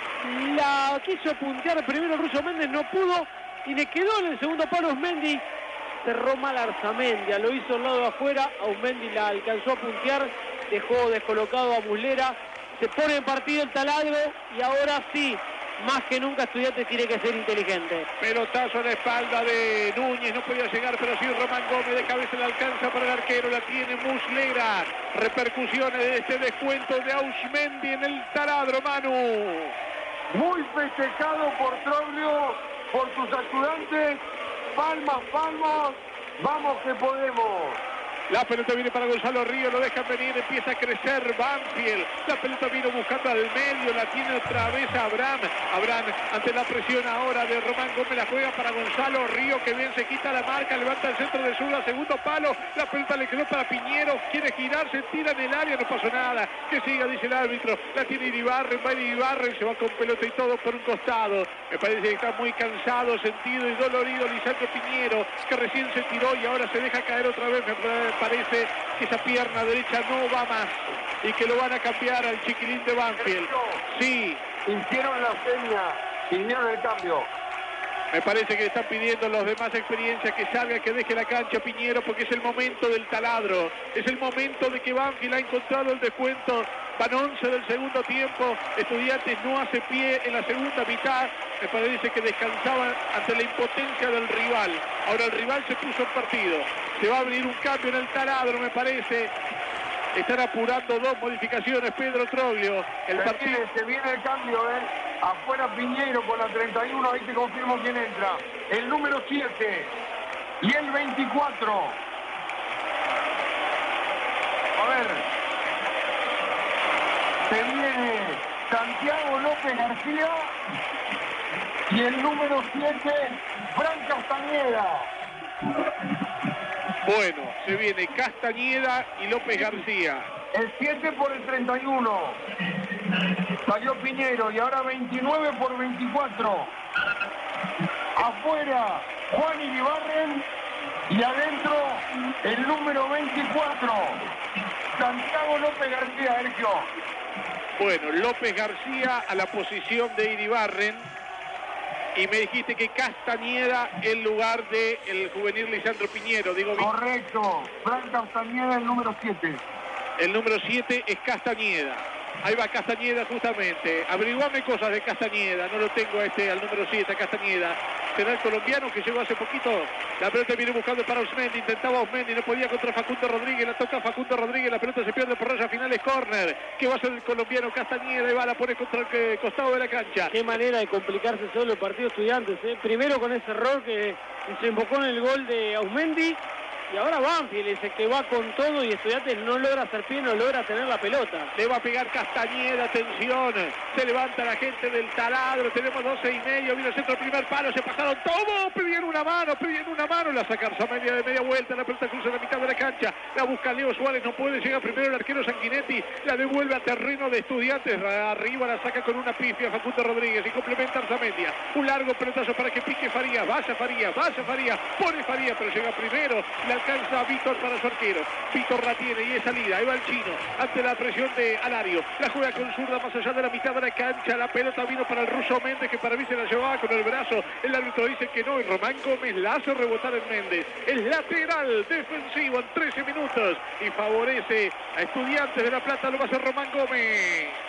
la quiso puntear primero el ruso Méndez, no pudo y le quedó en el segundo palo Ausmendi. Cerró mal Arzamendia, lo hizo al lado de afuera. Ausmendi la alcanzó a puntear, dejó descolocado a Muslera. Se pone en partido el taladro y ahora sí, más que nunca Estudiantes tiene que ser inteligente. Pelotazo a la espalda de Núñez, no podía llegar, pero sí Román Gómez de cabeza la alcanza para el arquero, la tiene Muslera. Repercusiones de este descuento de Ausmendi en el taladro, Manu. Muy festejado por Troglio, por sus ayudantes. Palmas, palmas, vamos que podemos. La pelota viene para Gonzalo Ríos, lo dejan venir, empieza a crecer Banfield. La pelota vino buscando al medio, la tiene otra vez Abraham. Abraham ante la presión ahora de Román Gómez, la juega para Gonzalo Ríos, que bien se quita la marca, levanta el centro de zurda, segundo palo. La pelota le quedó para Piñero, quiere girarse, tira en el área, no pasó nada. Que siga, dice el árbitro. La tiene Iribarren, va Iribarren, se va con pelota y todo por un costado. Me parece que está muy cansado, sentido y dolorido Lisandro Piñero, que recién se tiró y ahora se deja caer otra vez. Me parece que esa pierna derecha no va más y que lo van a cambiar al chiquilín de Banfield. Sí. Hicieron la seña, hicieron el cambio. Me parece que le están pidiendo los demás experiencias que salga, que deje la cancha Piñero, porque es el momento del taladro. Es el momento de que Banfield ha encontrado el descuento. Van 11 del segundo tiempo. Estudiantes no hace pie en la segunda mitad. Me parece que descansaban ante la impotencia del rival. Ahora el rival se puso en partido. Se va a abrir un cambio en el taladro, me parece. Están apurando dos modificaciones, Pedro Troglio. Se viene el cambio, afuera Piñero con la 31, ahí te confirmo quién entra. El número 7 y el 24. A ver. Se viene Santiago López García y el número 7, Fran Castañeda. Bueno, se viene Castañeda y López García. El 7 por el 31. Salió Piñero y ahora 29 por 24. Afuera, Juan Iribarren y adentro el número 24. Santiago López García, Sergio. Bueno, López García a la posición de Iribarren. Y me dijiste que Castañeda en lugar del juvenil Lisandro Piñero. Digo bien. Correcto. Fran Castañeda, el número 7. El número 7 es Castañeda. Ahí va Castañeda justamente. Averiguame cosas de Castañeda. No lo tengo al número 7, Castañeda. Será el colombiano que llegó hace poquito. La pelota viene buscando para Ausmendi. Intentaba Ausmendi, no podía contra Facundo Rodríguez. La toca Facundo Rodríguez. La pelota se pierde por raya final. Es córner. ¿Qué va a hacer el colombiano Castañeda? Y va, la pone contra el costado de la cancha. Qué manera de complicarse solo el partido Estudiantes. Primero con ese error que se enfocó en el gol de Ausmendi. Y ahora Banfield es el que va con todo y Estudiantes no logra hacer pie, no logra tener la pelota. Le va a pegar Castañeda, atención. Se levanta la gente del taladro. Tenemos 12:30. Viene el centro, primer palo. Se pasaron todos. Pedían una mano. La saca Arzamendia de media vuelta. La pelota cruza la mitad de la cancha. La busca Leo Suárez. No puede. Llega primero el arquero Sanguinetti. La devuelve a terreno de Estudiantes. Arriba la saca con una pifia Facundo Rodríguez. Y complementa Arzamendia. Un largo pelotazo para que pique Farías. Vaya Farías. Pone Farías, pero llega primero. Alcanza a Víctor para su arquero. Víctor la tiene y es salida. Ahí va el chino ante la presión de Alario. La juega con zurda más allá de la mitad de la cancha. La pelota vino para el ruso Méndez, que para mí se la llevaba con el brazo. El árbitro dice que no. Y Román Gómez la hace rebotar en Méndez. Es lateral defensivo en 13 minutos. Y favorece a Estudiantes de La Plata. Lo va a hacer Román Gómez.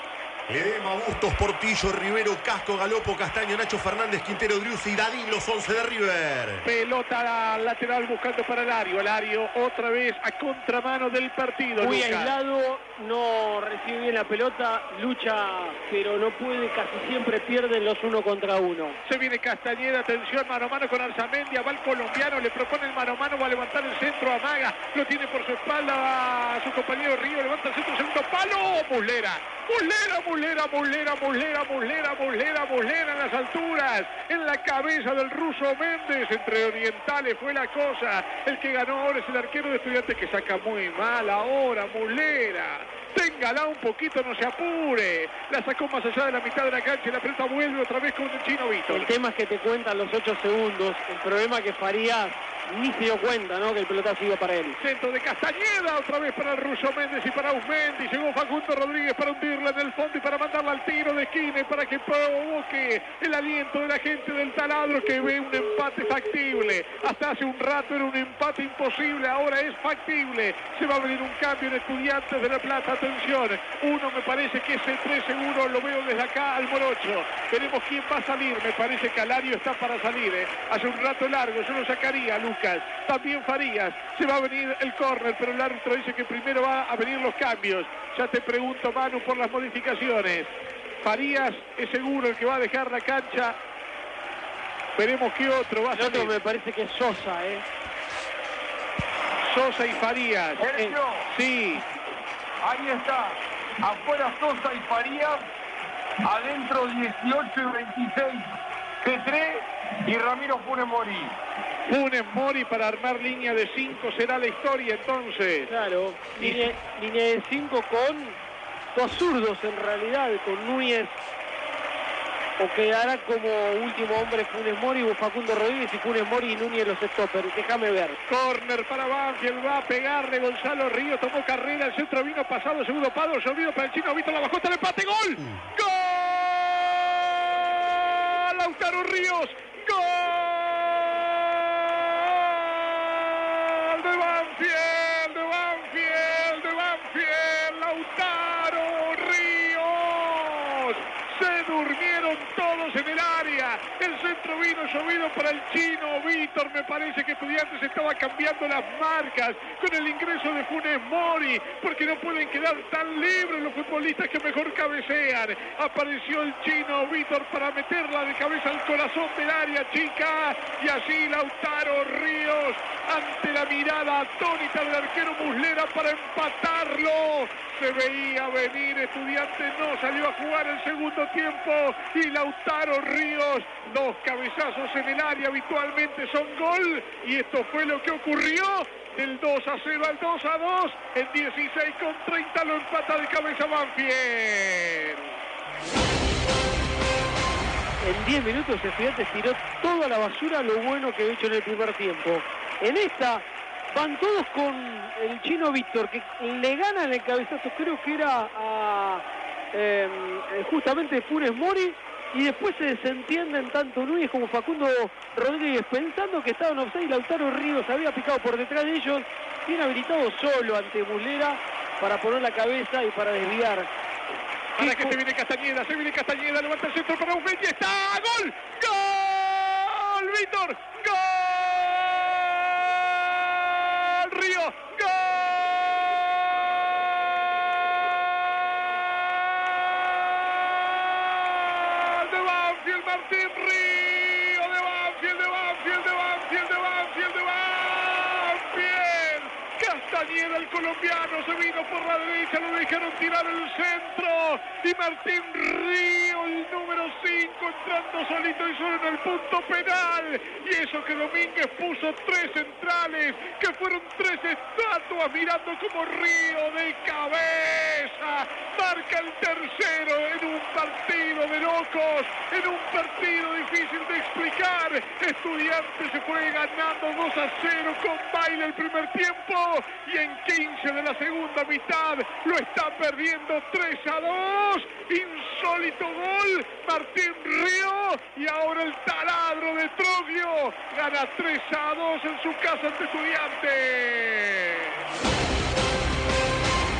Ledema, Bustos, Portillo, Rivero, Casco, Galopo, Castaño, Nacho Fernández, Quintero, Driussi y Dadín, los 11 de River. Pelota lateral buscando para Lario. Lario otra vez a contramano del partido. Muy Lucas. aislado, no recibe bien la pelota, lucha, pero no puede, casi siempre pierden los 1 contra 1. Se viene Castañeda, atención, mano a mano con Arzamendia, va el colombiano, le propone el mano a mano, va a levantar el centro, amaga, lo tiene por su espalda a su compañero Río, levanta el centro, segundo palo, Muslera en las alturas, en la cabeza del ruso Méndez, entre orientales fue la cosa, el que ganó ahora es el arquero de Estudiantes que saca muy mal ahora, Muslera. Téngala un poquito, no se apure. La sacó más allá de la mitad de la cancha y la pelota vuelve otra vez con el Chino Vítor. El tema es que te cuentan los 8 segundos. El problema que Farías ni se dio cuenta, ¿no? Que el pelotazo iba para él. Centro de Castañeda, otra vez para el ruso Méndez y para Usmendi. Llegó Facundo Rodríguez para hundirla en el fondo y para mandarla al tiro de esquina y para que provoque el aliento de la gente del Taladro que ve un empate factible. Hasta hace un rato era un empate imposible, ahora es factible. Se va a venir un cambio en Estudiantes de La Plata. Atención, uno me parece que es el 3 seguro, lo veo desde acá al Morocho. Veremos quién va a salir, me parece que Alario está para salir. Hace un rato largo, yo lo sacaría, Lucas. También Farías, se va a venir el córner, pero el árbitro dice que primero va a venir los cambios. Ya te pregunto, Manu, por las modificaciones. Farías es seguro el que va a dejar la cancha. Veremos qué otro va a salir. El otro me parece que es Sosa, Sosa y Farías. Sergio. Sí. Ahí está. Afuera Sosa y Farías. Adentro 18 y 26. G3 y Ramiro Funes Mori. Funes Mori para armar línea de 5 será la historia entonces. Claro, línea de 5 con 2 zurdos en realidad, con Núñez, o quedará como último hombre Funes Mori o Facundo Rodríguez y Funes Mori y Núñez los stoppers. Déjame ver. Corner para Banfield, va a pegarle Gonzalo Ríos, tomó carrera, el centro vino pasado, segundo palo, llovido para el Chino Vítor, la bajó hasta el empate, ¡gol! ¡Gol! Lautaro Ríos, ¡gol! De Banfield, Lautaro Ríos. Se durmieron todos en el área. El centro vino llovido para el Chino Vítor. Me parece que Estudiantes estaba cambiando las marcas con el ingreso de Funes Mori, porque no pueden quedar tan libres los futbolistas que mejor cabecean. Apareció el Chino Vítor para meterla de cabeza al corazón del área chica, y así Lautaro Ríos, ante la mirada atónita del arquero Muslera, para empatarlo. Se veía venir, Estudiantes no salió a jugar el segundo tiempo, y Lautaro Ríos, 2 cabezazos en el área habitualmente son gol, y esto fue lo que ocurrió. Del 2-0 al 2-2, en 16:30 lo empata de cabeza Banfield. En 10 minutos Estudiantes tiró toda la basura lo bueno que había hecho en el primer tiempo. En esta van todos con el Chino Vítor, que le ganan el cabezazo, creo que era a justamente Funes Mori, y después se desentienden tanto Núñez como Facundo Rodríguez, pensando que estaban offside. Lautaro Ríos había picado por detrás de ellos, bien habilitado solo ante Muslera para poner la cabeza y para desviar. Para que se viene Castañeda, levanta el centro para Ufetti, está, ¡gol! ¡Gol! ¡Vítor! ¡Gol! ¡Río! ¡Gol! ¡De Banfield, Martín Río! ¡De Banfield! Castañeda, el colombiano, se vino por la derecha, lo dejaron tirar el centro, y Martín Río, el número 5, entrando solito y solo en el punto penal. Y eso que Domínguez puso 3 centrales, que fueron 3 estatuas mirando como Río de cabeza marca el tercero en un partido de locos, en un partido difícil de explicar. Estudiantes se fue ganando 2-0 con baile el primer tiempo, y en 15 de la segunda mitad lo está perdiendo 3-2. Insólito gol, Martín Río, y ahora el taladro de Troglio gana 3-2 en su casa ante Estudiantes.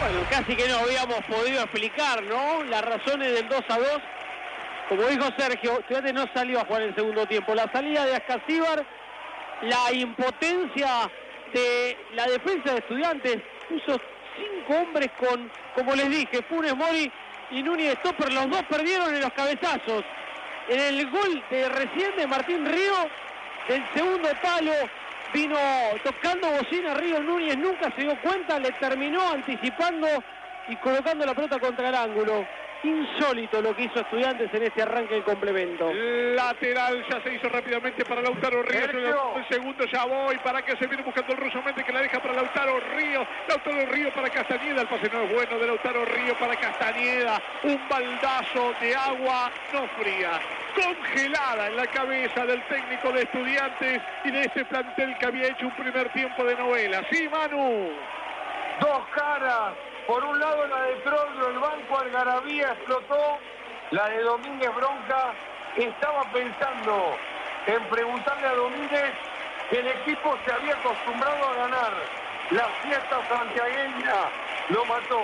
Bueno, casi que no habíamos podido explicar, ¿no? Las razones del 2-2. Como dijo Sergio, Estudiantes no salió a jugar en el segundo tiempo. La salida de Ascasíbar, la impotencia de la defensa de Estudiantes, puso 5 hombres con, como les dije, Funes Mori y Núñez Stopper, los dos perdieron en los cabezazos. En el gol de recién de Martín Río, del segundo palo, vino tocando bocina Río Núñez, nunca se dio cuenta, le terminó anticipando y colocando la pelota contra el ángulo. Insólito lo que hizo Estudiantes en este arranque del complemento. Lateral ya se hizo rápidamente para Lautaro Ríos. El segundo ya voy para que se viene buscando el ruso Méndez, que la deja para Lautaro Ríos. Lautaro Ríos para Castañeda. El pase no es bueno de Lautaro Ríos para Castañeda. Un baldazo de agua no fría, congelada en la cabeza del técnico de Estudiantes y de este plantel que había hecho un primer tiempo de novela. Sí, Manu. Dos caras. Por un lado la de Troglio, el banco Algarabía explotó. La de Domínguez Bronca estaba pensando en preguntarle a Domínguez que el equipo se había acostumbrado a ganar. La fiesta santiagueña lo mató.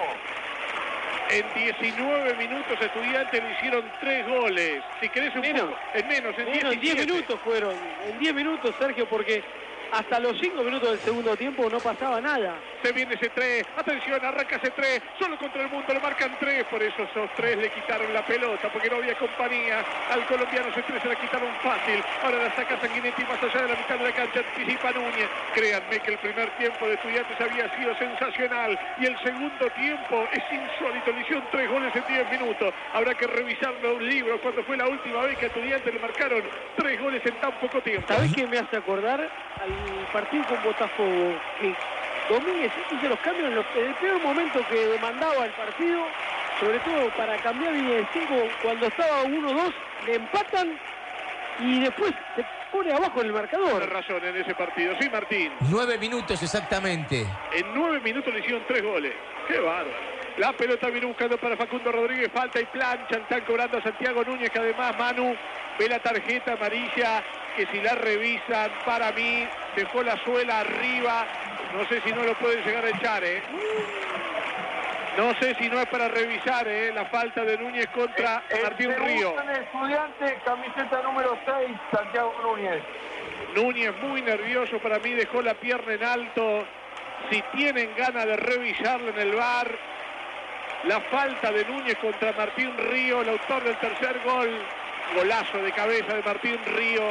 En 19 minutos Estudiantes le hicieron 3 goles. Si querés un poco, en 10 minutos fueron. En 10 minutos, Sergio, porque hasta los 5 minutos del segundo tiempo no pasaba nada. Se viene ese 3, atención, arranca ese 3, solo contra el mundo, le marcan 3, por eso esos 3 le quitaron la pelota, porque no había compañía, al colombiano ese 3 se la quitaron fácil, ahora la saca Sanguinetti más allá de la mitad de la cancha, anticipa Núñez. Créanme que el primer tiempo de Estudiantes había sido sensacional, y el segundo tiempo es insólito, le hicieron 3 goles en 10 minutos, habrá que revisarlo un libro, cuando fue la última vez que a Estudiantes le marcaron 3 goles en tan poco tiempo. ¿Sabés qué me hace acordar? Al partido con Botafogo, que Domínguez hizo los cambios en el peor momento que demandaba el partido, sobre todo para cambiar línea de 5, cuando estaba 1-2, le empatan y después se pone abajo en el marcador. Tiene razón en ese partido, sí, Martín. 9 minutos exactamente. En 9 minutos le hicieron 3 goles. ¡Qué bárbaro! La pelota viene buscando para Facundo Rodríguez, falta y plancha, están cobrando a Santiago Núñez, que además Manu ve la tarjeta amarilla, que si la revisan, para mí, dejó la suela arriba, no sé si no lo pueden llegar a echar, No sé si no es para revisar, la falta de Núñez contra Martín Río. El Estudiante, camiseta número 6, Santiago Núñez. Núñez muy nervioso, para mí dejó la pierna en alto. Si tienen ganas de revisarlo en el VAR, la falta de Núñez contra Martín Río, el autor del tercer gol, golazo de cabeza de Martín Río.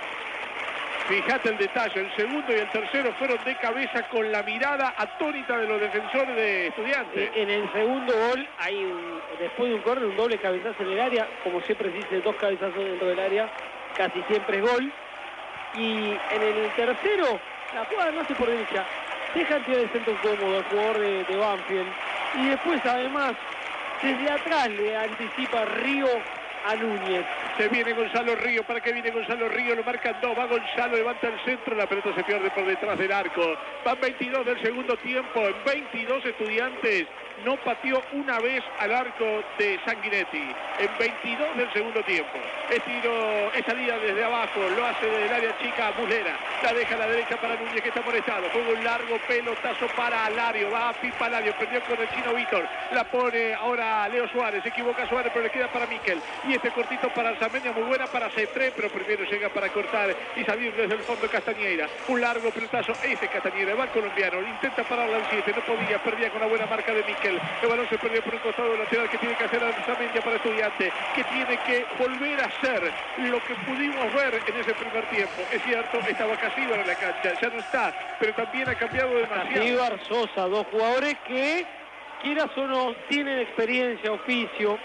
Fíjate el detalle, el segundo y el tercero fueron de cabeza con la mirada atónita de los defensores de Estudiantes. En el segundo gol hay después de un córner, un doble cabezazo en el área, como siempre se dice, 2 cabezazos dentro del área, casi siempre es gol. Y en el tercero, la jugada no hace por derecha, deja tirar el centro cómodo al jugador de Banfield. Y después además, desde atrás le anticipa Río a Núñez. Se viene Gonzalo Río, ¿para qué viene Gonzalo Río? Lo marcan 2, va Gonzalo, levanta el centro, la pelota se pierde por detrás del arco. Van 22 del segundo tiempo, en 22 Estudiantes no pateó una vez al arco de Sanguinetti. En 22 del segundo tiempo. Es salida desde abajo, lo hace desde el área chica Muslera. La deja a la derecha para Núñez, que está molestado. Juega un largo pelotazo para Alario, va a pipa Alario, perdió con el chino Víctor. La pone ahora Leo Suárez, se equivoca Suárez, pero le queda para Miquel. Y este cortito para Alzamendia, muy buena para C3, pero primero llega para cortar y salir desde el fondo Castañeira. Un largo pelotazo, Castañeira, va el colombiano, intenta pararla al 7, no podía, perdía con la buena marca de Miquel. El balón se perdió por un costado lateral que tiene que hacer Alzamendia para Estudiante, que tiene que volver a hacer lo que pudimos ver en ese primer tiempo. Es cierto, estaba Casíbar en la cancha, ya no está, pero también ha cambiado demasiado. Casíbar, Sosa, 2 jugadores que, quieras o no, tienen experiencia, oficio.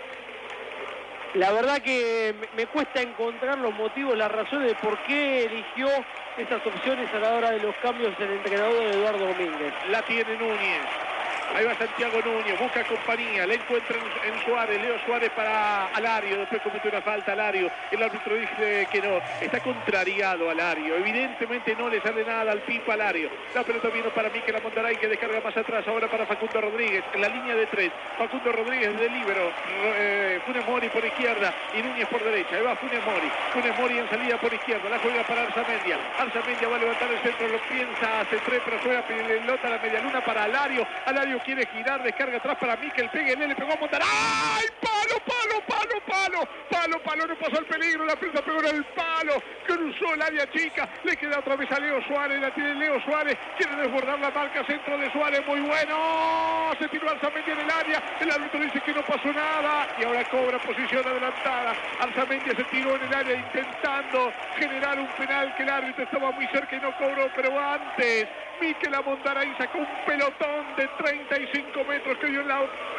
La verdad que me cuesta encontrar los motivos, las razones de por qué eligió esas opciones a la hora de los cambios el entrenador de Eduardo Domínguez. La tiene Núñez. Ahí va Santiago Núñez, busca compañía, le encuentra en Suárez, Leo Suárez para Alario, después comete una falta Alario, el árbitro dice que no, está contrariado Alario, evidentemente no le sale nada al pipa Alario. La pelota vino para Miquel Amondaray, que descarga más atrás, ahora para Facundo Rodríguez, en la línea de 3, Facundo Rodríguez de líbero, Funes Mori por izquierda y Núñez por derecha, ahí va Funes Mori en salida por izquierda, la juega para Alzamendia va a levantar el centro, lo piensa, hace 3, pero juega pelota a la media luna para Alario Lario quiere girar, descarga atrás para Miquel, Peguelé, le pegó a Montaray. ¡Ay! ¡Palo, palo, palo, palo! Palo, palo, no pasó el peligro, la pelota pegó en el palo, cruzó el área chica, le queda otra vez a Leo Suárez, la tiene Leo Suárez, quiere desbordar la marca, centro de Suárez, muy bueno, se tiró Arzamendi en el área, el árbitro dice que no pasó nada, y ahora cobra posición adelantada. Arzamendi se tiró en el área intentando generar un penal que el árbitro estaba muy cerca y no cobró, pero antes Miquel Montaray sacó un pelotón de 35 metros que dio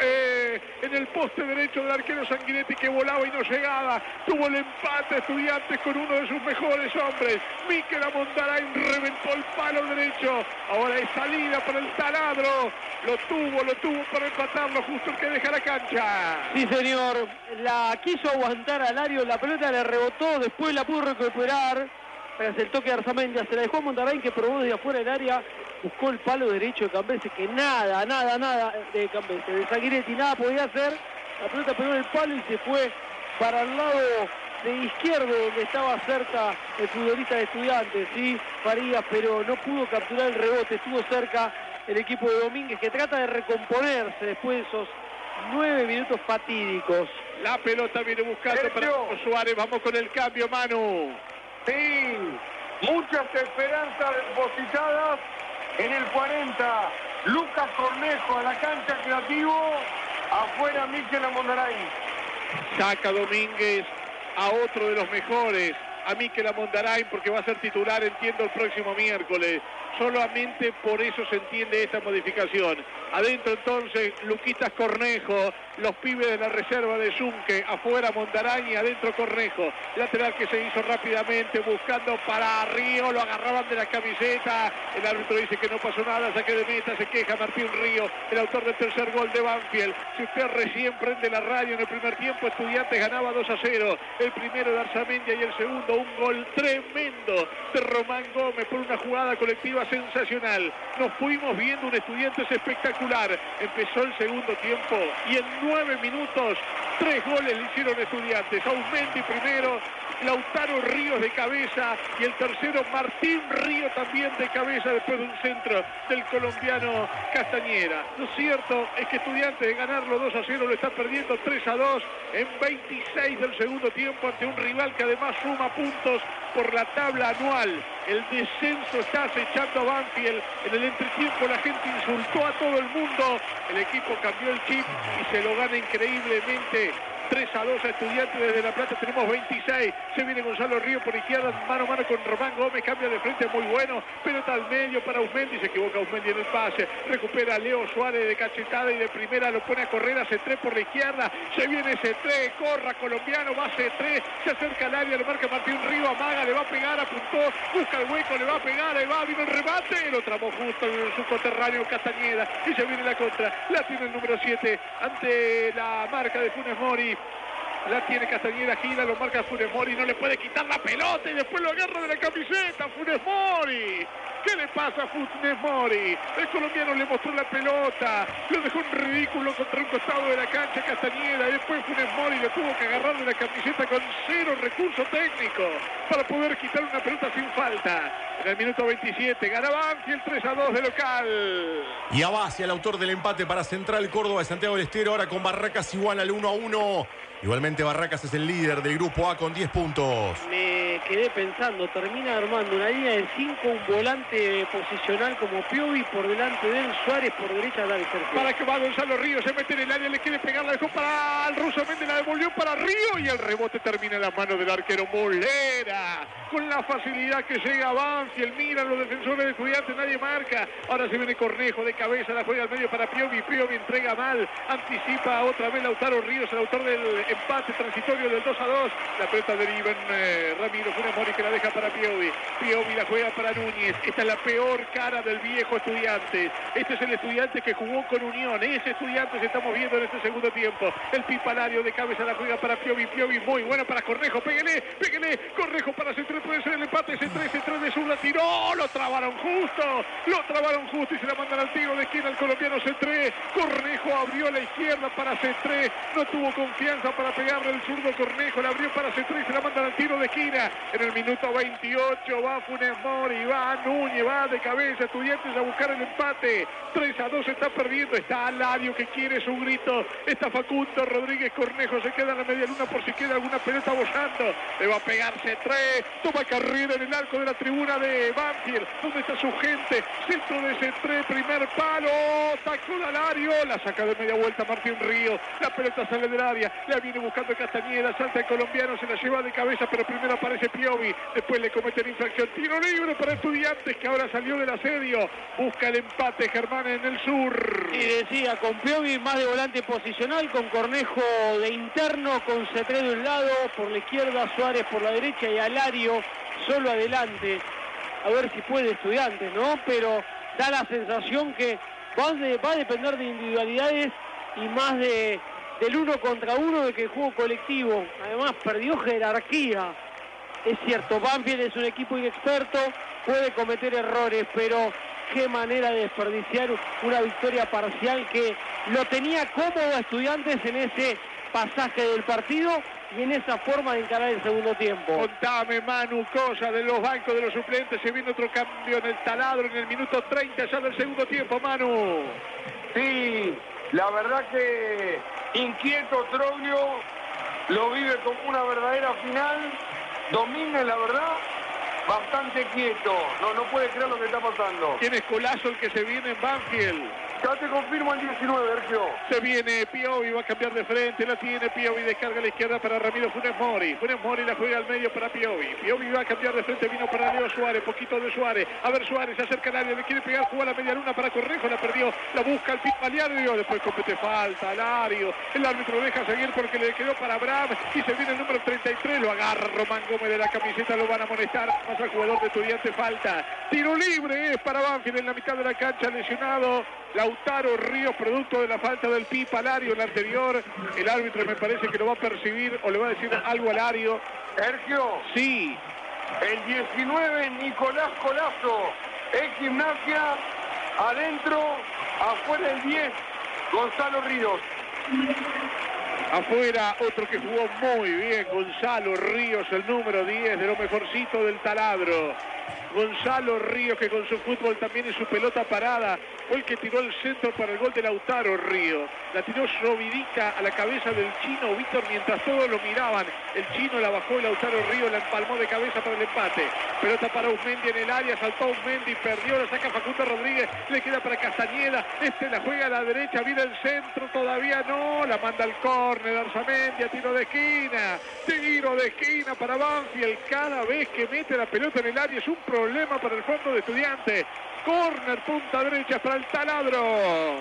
en el poste derecho del arquero Sanguinetti, que volaba y no llegaba. Tuvo el empate Estudiantes con uno de sus mejores hombres. Miquel Montaray reventó el palo derecho. Ahora es salida para el taladro. Lo tuvo para empatarlo, justo el que deja la cancha. Sí, señor. La quiso aguantar a Lario, la pelota le rebotó, después la pudo recuperar. Tras el toque de Arzamendi, se la dejó a Montaray, que probó desde afuera del área, buscó el palo derecho de Cambese, que nada de Cambese, de Sanguinetti, nada podía hacer. La pelota pegó en el palo y se fue para el lado de izquierdo, donde estaba cerca el futbolista de Estudiantes, sí, Farías, pero no pudo capturar el rebote, estuvo cerca el equipo de Domínguez, que trata de recomponerse después de esos 9 minutos fatídicos. La pelota viene buscando para Suárez, vamos con el cambio, Manu. Sí, muchas esperanzas depositadas en el 40. Lucas Cornejo a la cancha, creativo. Afuera Miquel Montaray. Saca Domínguez a otro de los mejores, a Miquel Montaray, porque va a ser titular, entiendo, el próximo miércoles. Solamente por eso se entiende esta modificación. Adentro entonces Luquitas Cornejo, los pibes de la reserva de Zunque, afuera Montaray y adentro Cornejo. Lateral que se hizo rápidamente buscando para Río, lo agarraban de la camiseta, el árbitro dice que no pasó nada, saque de meta, se queja Martín Río, el autor del tercer gol de Banfield. Si usted recién prende la radio, en el primer tiempo Estudiantes ganaba 2-0, el primero de Arzamendi y el segundo un gol tremendo de Román Gómez por una jugada colectiva sensacional. Nos fuimos viendo un Estudiantes espectacular. Empezó el segundo tiempo y en 9 minutos 3 goles le hicieron Estudiantes. Ausmendi primero, Lautaro Ríos de cabeza y el tercero Martín Río también de cabeza después de un centro del colombiano Castañeda. Lo cierto es que Estudiantes de ganarlo 2-0 lo está perdiendo 3-2 en 26 del segundo tiempo ante un rival que además suma puntos por la tabla anual. El descenso está acechando a Banfield. En el entretiempo la gente insultó a todo el mundo. El equipo cambió el chip y se lo gana increíblemente. 3-2 a Estudiantes desde La Plata, tenemos 26, se viene Gonzalo Río por izquierda, mano a mano con Román Gómez, cambia de frente muy bueno, pelota al medio para Ausmendi, se equivoca Ausmendi en el pase, recupera a Leo Suárez de cachetada y de primera lo pone a correr a C3 por la izquierda, se viene C3, corra colombiano, va C3, se acerca al área, lo marca Martín Río, amaga, le va a pegar, apuntó, busca el hueco, le va a pegar, ahí va, vino el remate, lo tramó justo en su coterráneo Castañeda y se viene la contra, la tiene el número 7 ante la marca de Funes Mori. La tiene Castañeda, gira, lo marca Funes Mori, no le puede quitar la pelota y después lo agarra de la camiseta, Funes Mori. ¿Qué le pasa a Funes Mori? El colombiano le mostró la pelota, lo dejó en ridículo contra un costado de la cancha Castañeda y después Funes Mori le tuvo que agarrar de la camiseta con 0 recurso técnico para poder quitar una pelota sin falta. En el minuto 27 gana Banfield 3-2 de local. Y Abasi, el autor del empate para Central Córdoba de Santiago del Estero, ahora con Barracas igual al 1-1. Igualmente Barracas es el líder del grupo A con 10 puntos. Me quedé pensando, termina armando una línea de 5, un volante posicional como Piovi, por delante de él, Suárez por derecha, David Sergio. Para que va Gonzalo Río, se mete en el área, le quiere pegar, la dejó para el ruso Méndez, la devolvió para Río y el rebote termina en las manos del arquero Molera. Con la facilidad que llega Banfield, miran los defensores de Estudiantes, nadie marca. Ahora se viene Cornejo de cabeza, la juega al medio para Piovi, Piovi entrega mal, anticipa otra vez Lautaro Ríos, el autor del empate transitorio del 2-2. La pelota deriva en Ramiro Funes Mori, que la deja para Piovi. Piovi la juega para Núñez. Esta es la peor cara del viejo Estudiantes. Este es el Estudiantes que jugó con Unión. Ese Estudiantes estamos viendo en este segundo tiempo. El Pipalario de cabeza la juega para Piovi. Piovi muy buena para Cornejo. Péguele, péguele. Cornejo para C3. Puede ser el empate. C3 de zurda. Tiró. Lo trabaron justo. Y se la mandan al tiro de esquina al colombiano C3. Cornejo abrió a la izquierda para C3. No tuvo confianza para pegarle el zurdo Cornejo. La abrió para C3 y se la mandan al tiro de esquina. En el minuto 28 va Funes Mori, va Núñez, va de cabeza Estudiantes a buscar el empate. 3-2 está perdiendo. Está Alario que quiere su grito. Está Facundo Rodríguez Cornejo. Se queda en la media luna por si queda alguna pelota bollando. Le va a pegarse 3. Toma carrera en el arco de la tribuna de Banfield. ¿Dónde está su gente? Centro de ese 3. Primer palo. Sacó de Alario. La saca de media vuelta Martín Ríos. La pelota sale del área. La viene buscando Castañeda. Salta el colombiano. Se la lleva de cabeza. Pero primero aparece Piovi. Después le cometen infracción. Tiro libre para Estudiantes que ahora salió del asedio. Busca el empate Germán en el sur. Y decía, con Piovi más de volante posicional, con Cornejo de interno, con Cetré de un lado, por la izquierda Suárez por la derecha y Alario solo adelante. A ver si puede Estudiantes, ¿no? Pero da la sensación que va a depender de individualidades y más del uno contra uno de que el juego colectivo. Además perdió jerarquía. Es cierto, Banfield es un equipo inexperto, puede cometer errores, pero qué manera de desperdiciar una victoria parcial que lo tenía cómodo a Estudiantes en ese pasaje del partido y en esa forma de encarar el segundo tiempo. Contame, Manu, cosa de los bancos de los suplentes. Se viene otro cambio en el taladro en el minuto 30 ya del segundo tiempo, Manu. Sí, la verdad que inquieto Troglio, lo vive como una verdadera final. Domínguez, la verdad, bastante quieto. No puede creer lo que está pasando. ¿Quién es Colazo el que se viene en Banfield? Ya te confirmo el 19, Sergio. Se viene Piovi, va a cambiar de frente, la tiene Piovi, descarga a la izquierda para Ramiro Funes Mori. Funes Mori la juega al medio para Piovi. Piovi va a cambiar de frente, vino para Leo Suárez, poquito de Suárez. A ver, Suárez se acerca al área, le quiere pegar, juega a la media luna para Cornejo, la perdió, la busca el pico Alario, después comete falta, Alario. El árbitro deja seguir porque le quedó para Abraham y se viene el número 33, lo agarra Román Gómez de la camiseta, lo van a amonestar, pasa al jugador de Estudiantes, falta. Tiro libre es para Banfield en la mitad de la cancha, lesionado Lautaro Ríos, producto de la falta del Pipa Alario, el anterior. El árbitro me parece que lo va a percibir o le va a decir algo a Alario. Sergio. Sí. El 19, Nicolás Colazo. Es Gimnasia. Adentro. Afuera el 10, Gonzalo Ríos. Afuera, otro que jugó muy bien, Gonzalo Ríos, el número 10 de lo mejorcito del taladro. Gonzalo Ríos, que con su fútbol también y su pelota parada fue el que tiró el centro para el gol de Lautaro Ríos. La tiró Sovidica a la cabeza del chino Víctor mientras todos lo miraban. El chino la bajó y Lautaro Ríos la empalmó de cabeza para el empate. Pelota para Usmendi en el área, saltó Usmendi, perdió, la saca Facundo Rodríguez, le queda para Castañeda. La juega a la derecha, viene el centro, todavía no, la manda al córner, Arzamendi a tiro de esquina para Banfield. Cada vez que mete la pelota en el área es un problema para el fondo de Estudiantes. Córner, punta derecha para el taladro.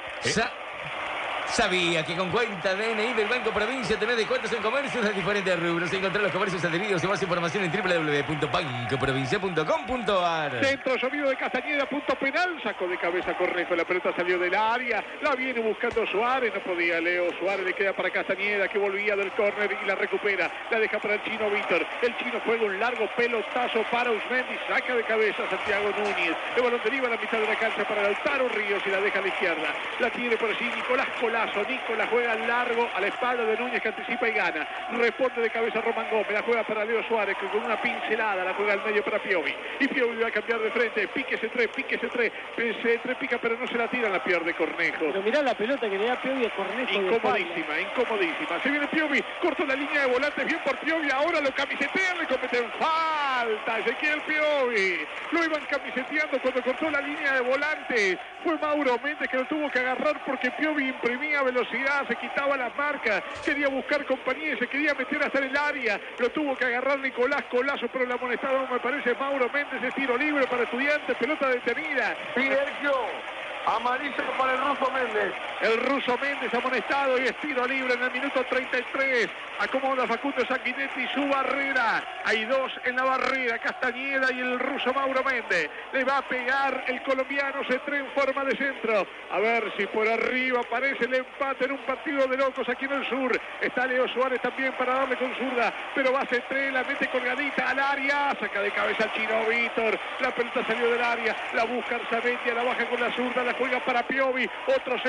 Sabía que con cuenta DNI del Banco Provincia tenés descuentos en comercios de diferentes rubros. Encontrar los comercios adheridos y más información en www.bancoprovincia.com.ar. Centro llovido de Castañeda, punto penal. Sacó de cabeza Cornejo, la pelota salió del área. La viene buscando Suárez, no podía Leo. Suárez le queda para Castañeda, que volvía del córner y la recupera. La deja para el chino Víctor. El chino juega un largo pelotazo para Usmendi. Saca de cabeza Santiago Núñez. El balón deriva a la mitad de la cancha para Lautaro Ríos y la deja a la izquierda. La tiene por allí Nicolás Colazo. Nicolás juega largo a la espalda de Núñez, que anticipa y gana. Responde de cabeza Román Gómez. La juega para Leo Suárez, que con una pincelada la juega al medio para Piovi. Y Piovi va a cambiar de frente. Píquese 3. C3 pica, pero no se la tira, la pierde Cornejo. Pero mirá la pelota que le da Piovi a Cornejo. Incomodísima. Se viene Piovi, cortó la línea de volantes, bien por Piovi. Ahora lo camisetean, le cometen falta. Ezequiel Piovi. Lo iban camiseteando cuando cortó la línea de volantes. Fue Mauro Méndez que lo tuvo que agarrar porque Piovi imprimía velocidad, se quitaba las marcas, quería buscar compañía y se quería meter hasta en el área. Lo tuvo que agarrar Nicolás Colazo, pero el amonestado me parece Mauro Méndez. Es tiro libre para Estudiantes, pelota detenida. Sergio, amarilla para el ruso Méndez. El ruso Méndez amonestado y es tiro libre en el minuto 33. Acomoda Facundo Sanguinetti su barrera. Hay dos en la barrera, Castañeda y el ruso Mauro Méndez. Le va a pegar el colombiano Cetré en forma de centro. A ver si por arriba aparece el empate en un partido de locos aquí en el sur. Está Leo Suárez también para darle con zurda, pero va Cetré, la mete colgadita al área. Saca de cabeza al chino Víctor. La pelota salió del área, la busca Arzamendi, la baja con la zurda, la juega para Piovi. Otro centro de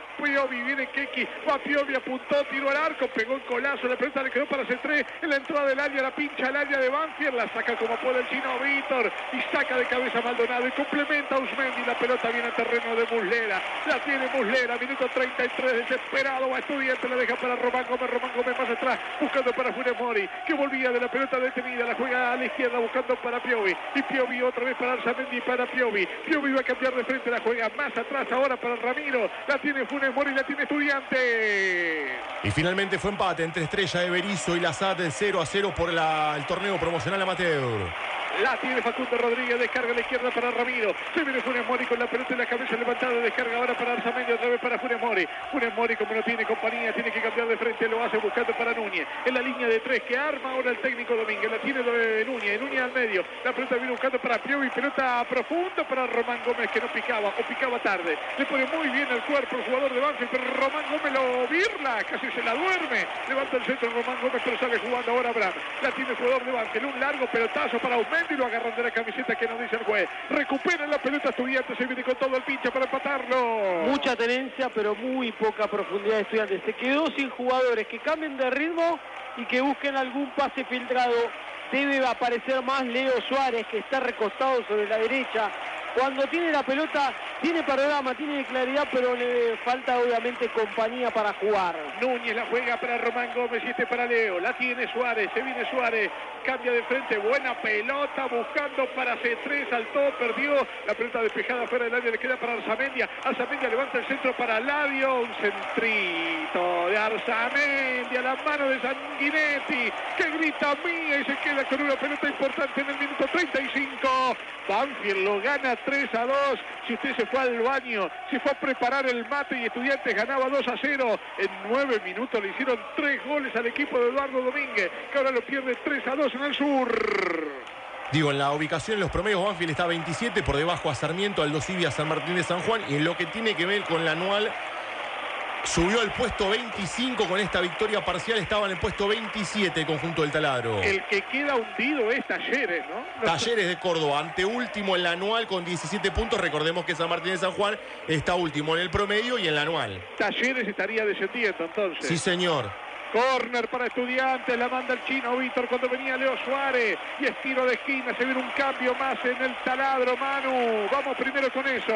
Piovi, viene Keki, va Piovi, apuntó, tiró al arco, pegó el colazo, la pelota le quedó para C3 en la entrada del área, la pincha al área de Banfield, la saca como puede el chino Víctor y saca de cabeza Maldonado y complementa a Usmendi, la pelota viene al terreno de Muslera, la tiene Muslera, minuto 33, desesperado, va Estudiante, la deja para Román Gómez más atrás, buscando para Funes Mori, que volvía de la pelota detenida, la juega a la izquierda buscando para Piovi, y Piovi otra vez para Arzamendi, para Piovi va a cambiar de frente, la juega más atrás ahora para Ramiro, la tiene Funes Mori, la tiene Estudiante. Y finalmente fue empate entre Estrella de Berizo y la SAT 0-0 por el torneo promocional amateur. La tiene Facundo Rodríguez, descarga a la izquierda para Ramiro. Se viene Funes Mori con la pelota en la cabeza levantada, descarga ahora para Arzamendi, otra vez para Funes Mori. Funes Mori, como no tiene compañía, tiene que cambiar de frente, lo hace buscando para Núñez. En la línea de 3 que arma ahora el técnico Domínguez, la tiene Núñez al medio. La pelota viene buscando para Piovi, pelota profunda para Román Gómez que no picaba o picaba tarde. Le pone muy bien el cuerpo el jugador de Banfield, pero Román Gómez lo birla, casi se la duerme. Levanta el centro Román Gómez, pero sale jugando ahora Abraham. La tiene el jugador de Banfield, un largo pelotazo para Usmendi. Y lo agarran de la camiseta que nos dice el juez. Recupera la pelota Estudiantes, se viene con todo el pinche para empatarlo. Mucha tenencia, pero muy poca profundidad de Estudiantes. Se quedó sin jugadores que cambien de ritmo y que busquen algún pase filtrado. Debe aparecer más Leo Suárez, que está recostado sobre la derecha. Cuando tiene la pelota, tiene panorama, tiene claridad, pero le falta obviamente compañía para jugar. Núñez la juega para Román Gómez y para Leo. La tiene Suárez, se viene Suárez, cambia de frente, buena pelota, buscando para C3, saltó, perdió. La pelota despejada fuera del área, le queda para Arzamendia. Arzamendia levanta el centro para Ladio, un centrito de Arzamendia, la mano de Sanguinetti, que grita mía y se queda con una pelota importante en el minuto 35. Banfield lo gana 3-2. Si usted se fue al baño, se fue a preparar el mate y Estudiantes ganaba 2-0. En 9 minutos le hicieron 3 goles al equipo de Eduardo Domínguez, que ahora lo pierde 3-2 en el sur. Digo, en la ubicación, en los promedios, Banfield está 27, por debajo a Sarmiento, Aldo Civi, a San Martín de San Juan. Y en lo que tiene que ver con la anual, subió al puesto 25 con esta victoria parcial, estaba en el puesto 27 el conjunto del Taladro. El que queda hundido es Talleres, ¿no? Talleres de Córdoba, anteúltimo en la anual con 17 puntos. Recordemos que San Martín de San Juan está último en el promedio y en la anual. Talleres estaría descendiendo entonces. Sí, señor. Córner para Estudiantes, la manda el chino Víctor cuando venía Leo Suárez. Y es tiro de esquina, se viene un cambio más en el Taladro, Manu. Vamos primero con eso.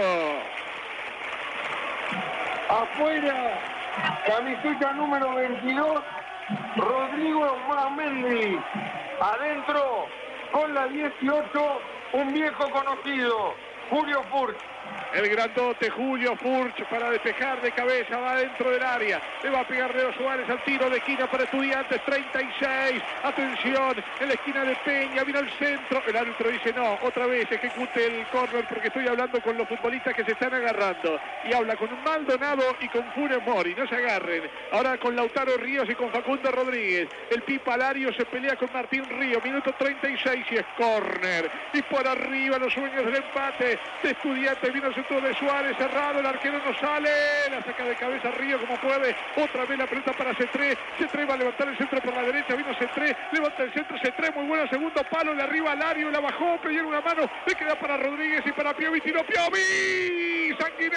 Afuera, camiseta número 22, Rodrigo Mamendi. Adentro, con la 18, un viejo conocido, Julio Furch. El grandote Julio Furch para despejar de cabeza, va dentro del área. Le va a pegar Leo Suárez al tiro de esquina para Estudiantes, 36. Atención, en la esquina de Peña, vino al centro. El árbitro dice no, otra vez ejecute el córner porque estoy hablando con los futbolistas que se están agarrando. Y habla con Maldonado y con Funes Mori, no se agarren. Ahora con Lautaro Ríos y con Facundo Rodríguez. El Pipa Lario se pelea con Martín Río, minuto 36 y es córner. Y por arriba los sueños del empate de Estudiantes. Vino el centro de Suárez, cerrado, el arquero no sale, la saca de cabeza Río como puede, otra vez la pelota para C3, C3 va a levantar el centro por la derecha, vino C3, levanta el centro, C3, muy bueno, segundo palo, le arriba Lario, la bajó, pidió una mano, le queda para Rodríguez y para Piovi, tiró Piovi,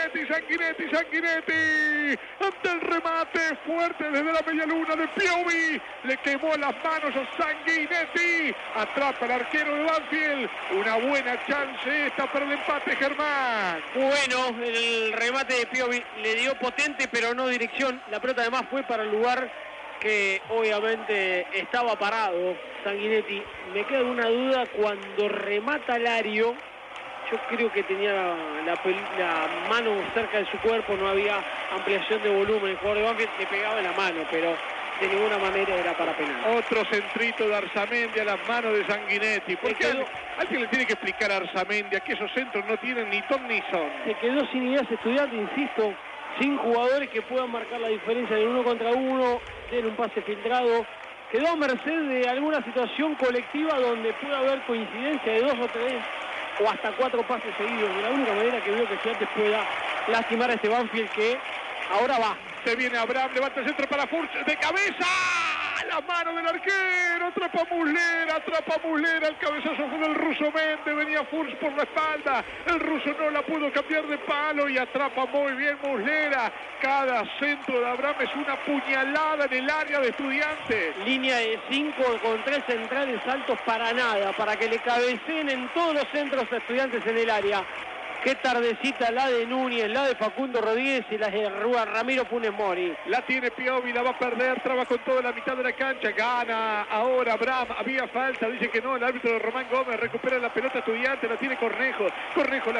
Sanguinetti, ante el remate fuerte desde la media luna de Piovi, le quemó las manos a Sanguinetti, atrapa el arquero de Banfield, una buena chance esta para el empate, Germán. Bueno, el remate de Piovi le dio potente pero no dirección. La pelota además fue para el lugar que obviamente estaba parado Sanguinetti. Me queda una duda cuando remata Lario. Yo creo que tenía la mano cerca de su cuerpo, no había ampliación de volumen. El jugador de Banfield le pegaba la mano, pero de ninguna manera era para penal. Otro centrito de Arzamendia a las manos de Sanguinetti. Porque alguien le tiene que explicar a Arzamendia que esos centros no tienen ni ton ni son. Se quedó sin ideas Estudiantes, insisto, sin jugadores que puedan marcar la diferencia de 1 contra 1, en un pase filtrado. Quedó a merced de alguna situación colectiva donde puede haber coincidencia de 2 o 3 o hasta 4 pases seguidos. De la única manera que veo que Estudiantes pueda lastimar a este Banfield que ahora va. Se viene Abraham, levanta el centro para Furch, de cabeza. la mano del arquero, atrapa Muslera, el cabezazo fue del ruso Méndez, venía Furs por la espalda, el ruso no la pudo cambiar de palo y atrapa muy bien Muslera. Cada centro de Abraham es una puñalada en el área de Estudiantes. Línea de 5 con 3 centrales altos para nada, para que le cabeceen en todos los centros a Estudiantes en el área. Qué tardecita la de Núñez, la de Facundo Rodríguez y la de Ramiro Funes Mori. La tiene Piovi, la va a perder, traba con toda la mitad de la cancha, gana ahora Abraham, había falta, dice que no, el árbitro de Román Gómez recupera la pelota Estudiante, la tiene Cornejo la